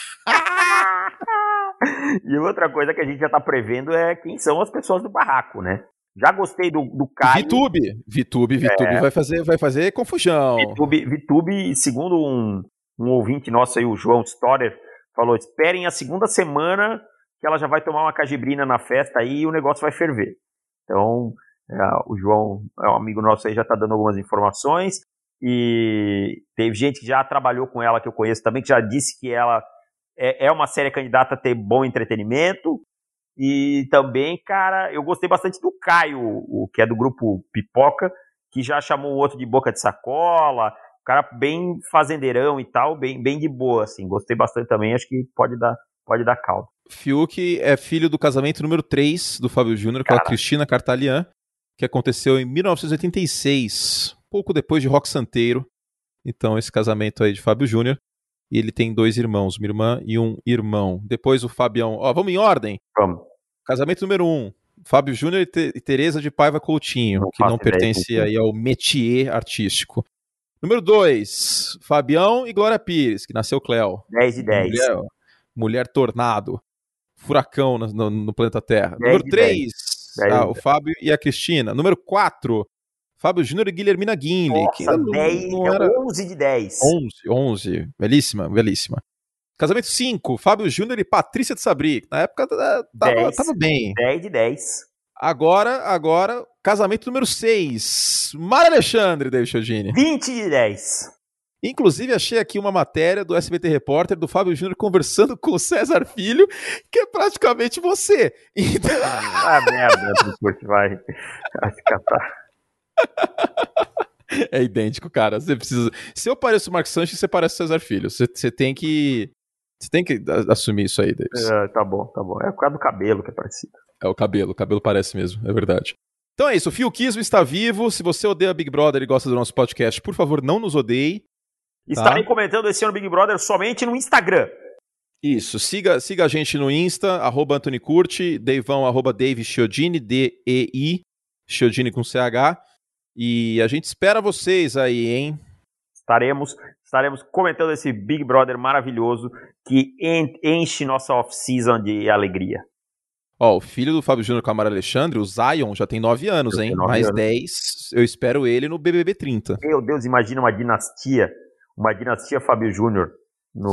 E outra coisa que a gente já tá prevendo é quem são as pessoas do barraco, né? Já gostei do, do Caio. Vitube. Vitube, Vitube é. vai, fazer, vai fazer confusão. Vitube, Vitube, segundo um, um ouvinte nosso aí, o João Storer, falou, esperem a segunda semana que ela já vai tomar uma cajibrina na festa aí e o negócio vai ferver. Então, é, o João é um amigo nosso aí, já tá dando algumas informações. E teve gente que já trabalhou com ela, que eu conheço também, que já disse que ela é, é uma série candidata a ter bom entretenimento. E também, cara, eu gostei bastante do Caio, o, que é do grupo Pipoca, que já chamou o outro de boca de sacola, o cara bem fazendeirão e tal, bem, bem de boa, assim, gostei bastante também, acho que pode dar, pode dar caldo. Fiuk é filho do casamento número três do Fábio Júnior, com a Cristina Cartalian, que aconteceu em mil novecentos e oitenta e seis, pouco depois de Rock Santeiro. Então, esse casamento aí de Fábio Júnior. E ele tem dois irmãos, uma irmã e um irmão. Depois o Fabião... Ó, vamos em ordem? Vamos. Casamento número um. Fábio Júnior e, Te- e Tereza de Paiva Coutinho, não que não pertence ideia, aí ao métier artístico. Número dois. Fabião e Glória Pires, que nasceu Cléo. dez de dez. Mulher, mulher tornado. furacão no, no, no planeta Terra. Número três, ah, o Fábio e a Cristina. Número quatro, Fábio Júnior e Guilhermina Guinle. Nossa, que não, dez, não era... onze de dez. onze, onze. Belíssima, belíssima. Casamento cinco, Fábio Júnior e Patrícia de Sabri. Na época tava, tava bem. dez de dez. Agora, agora, casamento número seis, Mara Alexandre, David Chiodini. vinte de dez. Inclusive, achei aqui uma matéria do S B T Repórter do Fábio Júnior conversando com o César Filho, que é praticamente você. Então... Ah, merda, vai, vai se catar. É idêntico, cara. Você precisa... Se eu pareço o Mark Sanches, você parece o César Filho. Você, você tem que... Você tem que assumir isso aí, Davis. É, tá bom, tá bom. É por causa do cabelo que é parecido. É o cabelo, o cabelo parece mesmo, é verdade. Então é isso, o Fiukismo está vivo. Se você odeia Big Brother e gosta do nosso podcast, por favor, não nos odeie. Estarei tá? comentando esse ano Big Brother somente no Instagram. Isso, siga, siga a gente no Insta, arroba Anthony Curti, Deivão, arroba Dave Chiodini, D E I, Chiodini com C H. E a gente espera vocês aí, hein? Estaremos, estaremos comentando esse Big Brother maravilhoso que enche nossa off-season de alegria. Ó, o filho do Fábio Júnior com a Mara Alexandre, o Zion, já tem nove anos, eu hein? Mais dez, eu espero ele no B B B trinta. Meu Deus, imagina uma dinastia, uma dinastia Fábio Júnior no,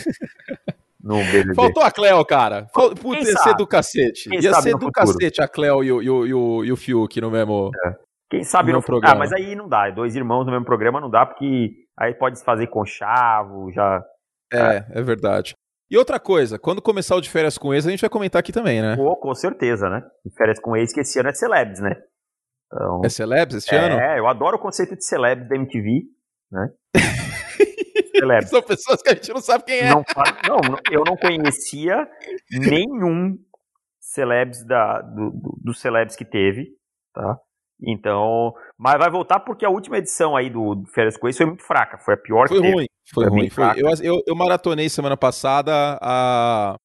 no B B B. Faltou a Cleo, cara. Puta, ia ser do cacete. Quem ia ser do futuro? cacete a Cleo e o, e o, e o, e o Fiuk no mesmo... É. Quem sabe no no programa. Ah, mas aí não dá. Dois irmãos no mesmo programa não dá, porque aí pode se fazer conchavo, já... É, é, é verdade. E outra coisa, quando começar o de férias com ex, a gente vai comentar aqui também, né? Pô, com certeza, né? De férias com ex, que esse ano é Celebs, né? Então, é Celebs este é, ano? É, eu adoro o conceito de Celebs da M T V, né? Celebs. São pessoas que a gente não sabe quem é. Não, não, eu não conhecia nenhum Celebs da, do, do, dos Celebs que teve, tá? Então, mas vai voltar porque a última edição aí do Férias com Ex foi muito fraca, foi a pior foi que ruim, teve. Foi, foi ruim, foi ruim. Eu, eu, eu maratonei semana passada a,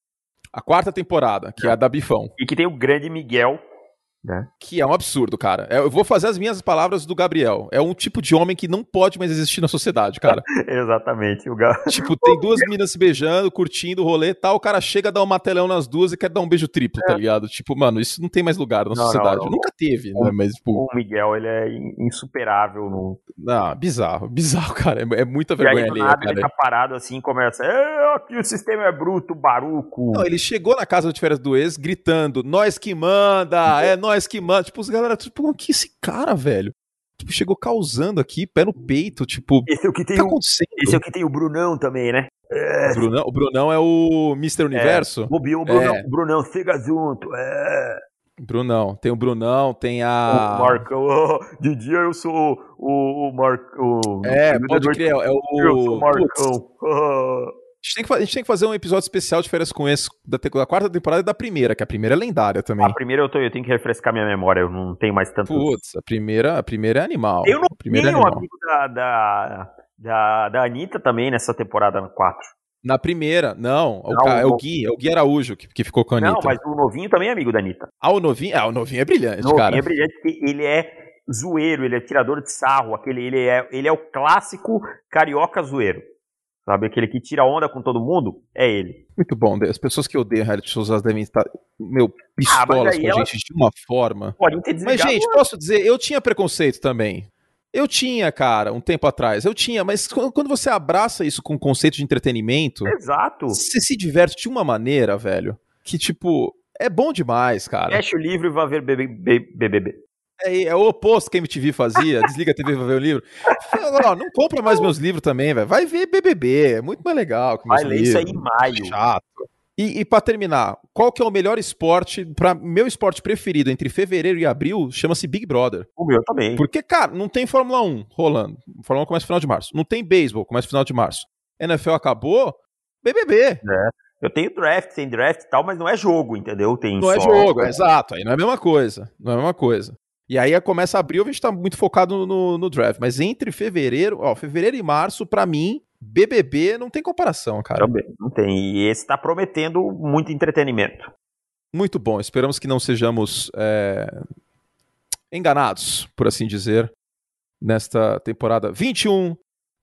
a quarta temporada, que é, é a da Bifão. E que tem o grande Miguel, né? Que é um absurdo, cara. Eu vou fazer as minhas palavras do Gabriel. É um tipo de homem que não pode mais existir na sociedade, cara. Exatamente. O Ga... Tipo, tem duas meninas se beijando, curtindo o rolê e tal, o cara chega, dá um matelão nas duas e quer dar um beijo triplo, é. tá ligado? Tipo, mano, isso não tem mais lugar na não, sociedade. Não, não. Nunca teve, o, né? Mas, tipo... O Miguel, ele é insuperável no... Não, bizarro, bizarro, cara. É, é muita vergonha ali. Nada, ele tá parado assim, começa, é, aqui o sistema é bruto, baruco. Não, ele chegou na casa de férias do ex gritando, nós que manda, é nós que manda. Tipo, os galera, tipo, que esse cara, velho? Tipo, chegou causando aqui, pé no peito, tipo, esse é o que tem tá o, acontecendo? Esse é o que tem o Brunão também, né? É. O, Brunão, o Brunão é o mister Universo? É, o Brunão, é. Brunão, chega junto, é... Brunão, tem o Brunão, tem a... O Marcão, oh, de dia eu sou o, o Marcão. É, pode crer, é o... Eu sou o Marcão. Oh. A, gente tem que, a gente tem que fazer um episódio especial de Férias com Ex da, da quarta temporada e da primeira, que a primeira é lendária também. A primeira eu, tô, eu tenho que refrescar minha memória, eu não tenho mais tanto... Putz, a primeira, a primeira é animal. Eu não tenho é um amigo da, da, da, da Anitta também nessa temporada quatro. Na primeira, não, não o, é o Gui, é o Gui Araújo que, que ficou com a Anitta. Não, mas o novinho também é amigo da Anitta. Ah, o novinho? Ah, o novinho é brilhante, novinho cara. O novinho é brilhante porque ele é zoeiro, ele é tirador de sarro, aquele, ele, é, ele é o clássico carioca zoeiro. Sabe, aquele que tira onda com todo mundo, é ele. Muito bom, as pessoas que odeiam reality shows, elas devem estar, meu, pistolas ah, com a ela... gente de uma forma. Podem ter mas, gente, posso dizer, eu tinha preconceito também. Eu tinha, cara, um tempo atrás, eu tinha, mas quando você abraça isso com o conceito de entretenimento... Exato. Você se diverte de uma maneira, velho, que, tipo, é bom demais, cara. Fecha o livro e vai ver B B B. É, é o oposto que a M T V fazia, desliga a T V e vai ver o livro. Não, não compra mais meus livros também, velho. Vai ver B B B, é muito mais legal que meus vai ler livros. Isso aí em maio. Chato. E, e pra terminar, qual que é o melhor esporte, pra meu esporte preferido entre fevereiro e abril, chama-se Big Brother. O meu também. Porque, cara, não tem Fórmula um rolando. Fórmula um começa no final de março. Não tem beisebol, começa no final de março. N F L acabou, B B B. É. Eu tenho draft, tem draft e tal, mas não é jogo, entendeu? Tem não só... é jogo, é exato. Aí não é a mesma coisa. Não é a mesma coisa. E aí começa abril, a gente tá muito focado no, no, no draft. Mas entre fevereiro, ó, fevereiro e março, pra mim, B B B não tem comparação, cara. Também, não tem. E esse tá prometendo muito entretenimento. Muito bom. Esperamos que não sejamos é, enganados, por assim dizer, nesta temporada vinte e um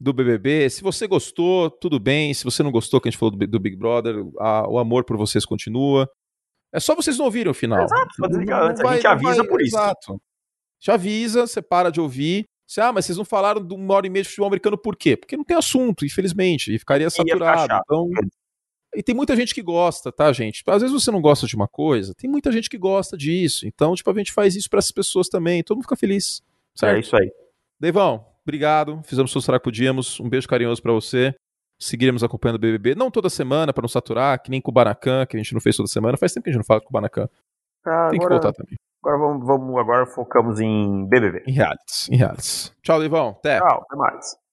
do B B B. Se você gostou, tudo bem. Se você não gostou, que a gente falou do, do Big Brother, a, o amor por vocês continua. É só vocês não ouvirem o final. Exato, vou desligar Não antes. vai- a gente não avisa vai- por isso. Exato. Te avisa, você para de ouvir. Você, ah, mas vocês não falaram de uma hora e meia de futebol americano por quê? Porque não tem assunto, infelizmente, e ficaria Ia ficar saturado. chato. Então, e tem muita gente que gosta, tá, gente? Às vezes você não gosta de uma coisa, tem muita gente que gosta disso. Então, tipo, a gente faz isso para essas pessoas também. Todo mundo fica feliz. Certo? É isso aí. Deivão, obrigado. Fizemos o que podíamos. Um beijo carinhoso pra você. Seguiremos acompanhando o B B B. Não toda semana, pra não saturar, que nem com o Kubanacan, que a gente não fez toda semana. Faz tempo que a gente não fala com o Kubanacan. Tá, Tem que agora, voltar também. agora vamos, vamos, agora focamos em B B B. Em realities, em realities. Tchau, Deivão. Até. Tchau, até mais.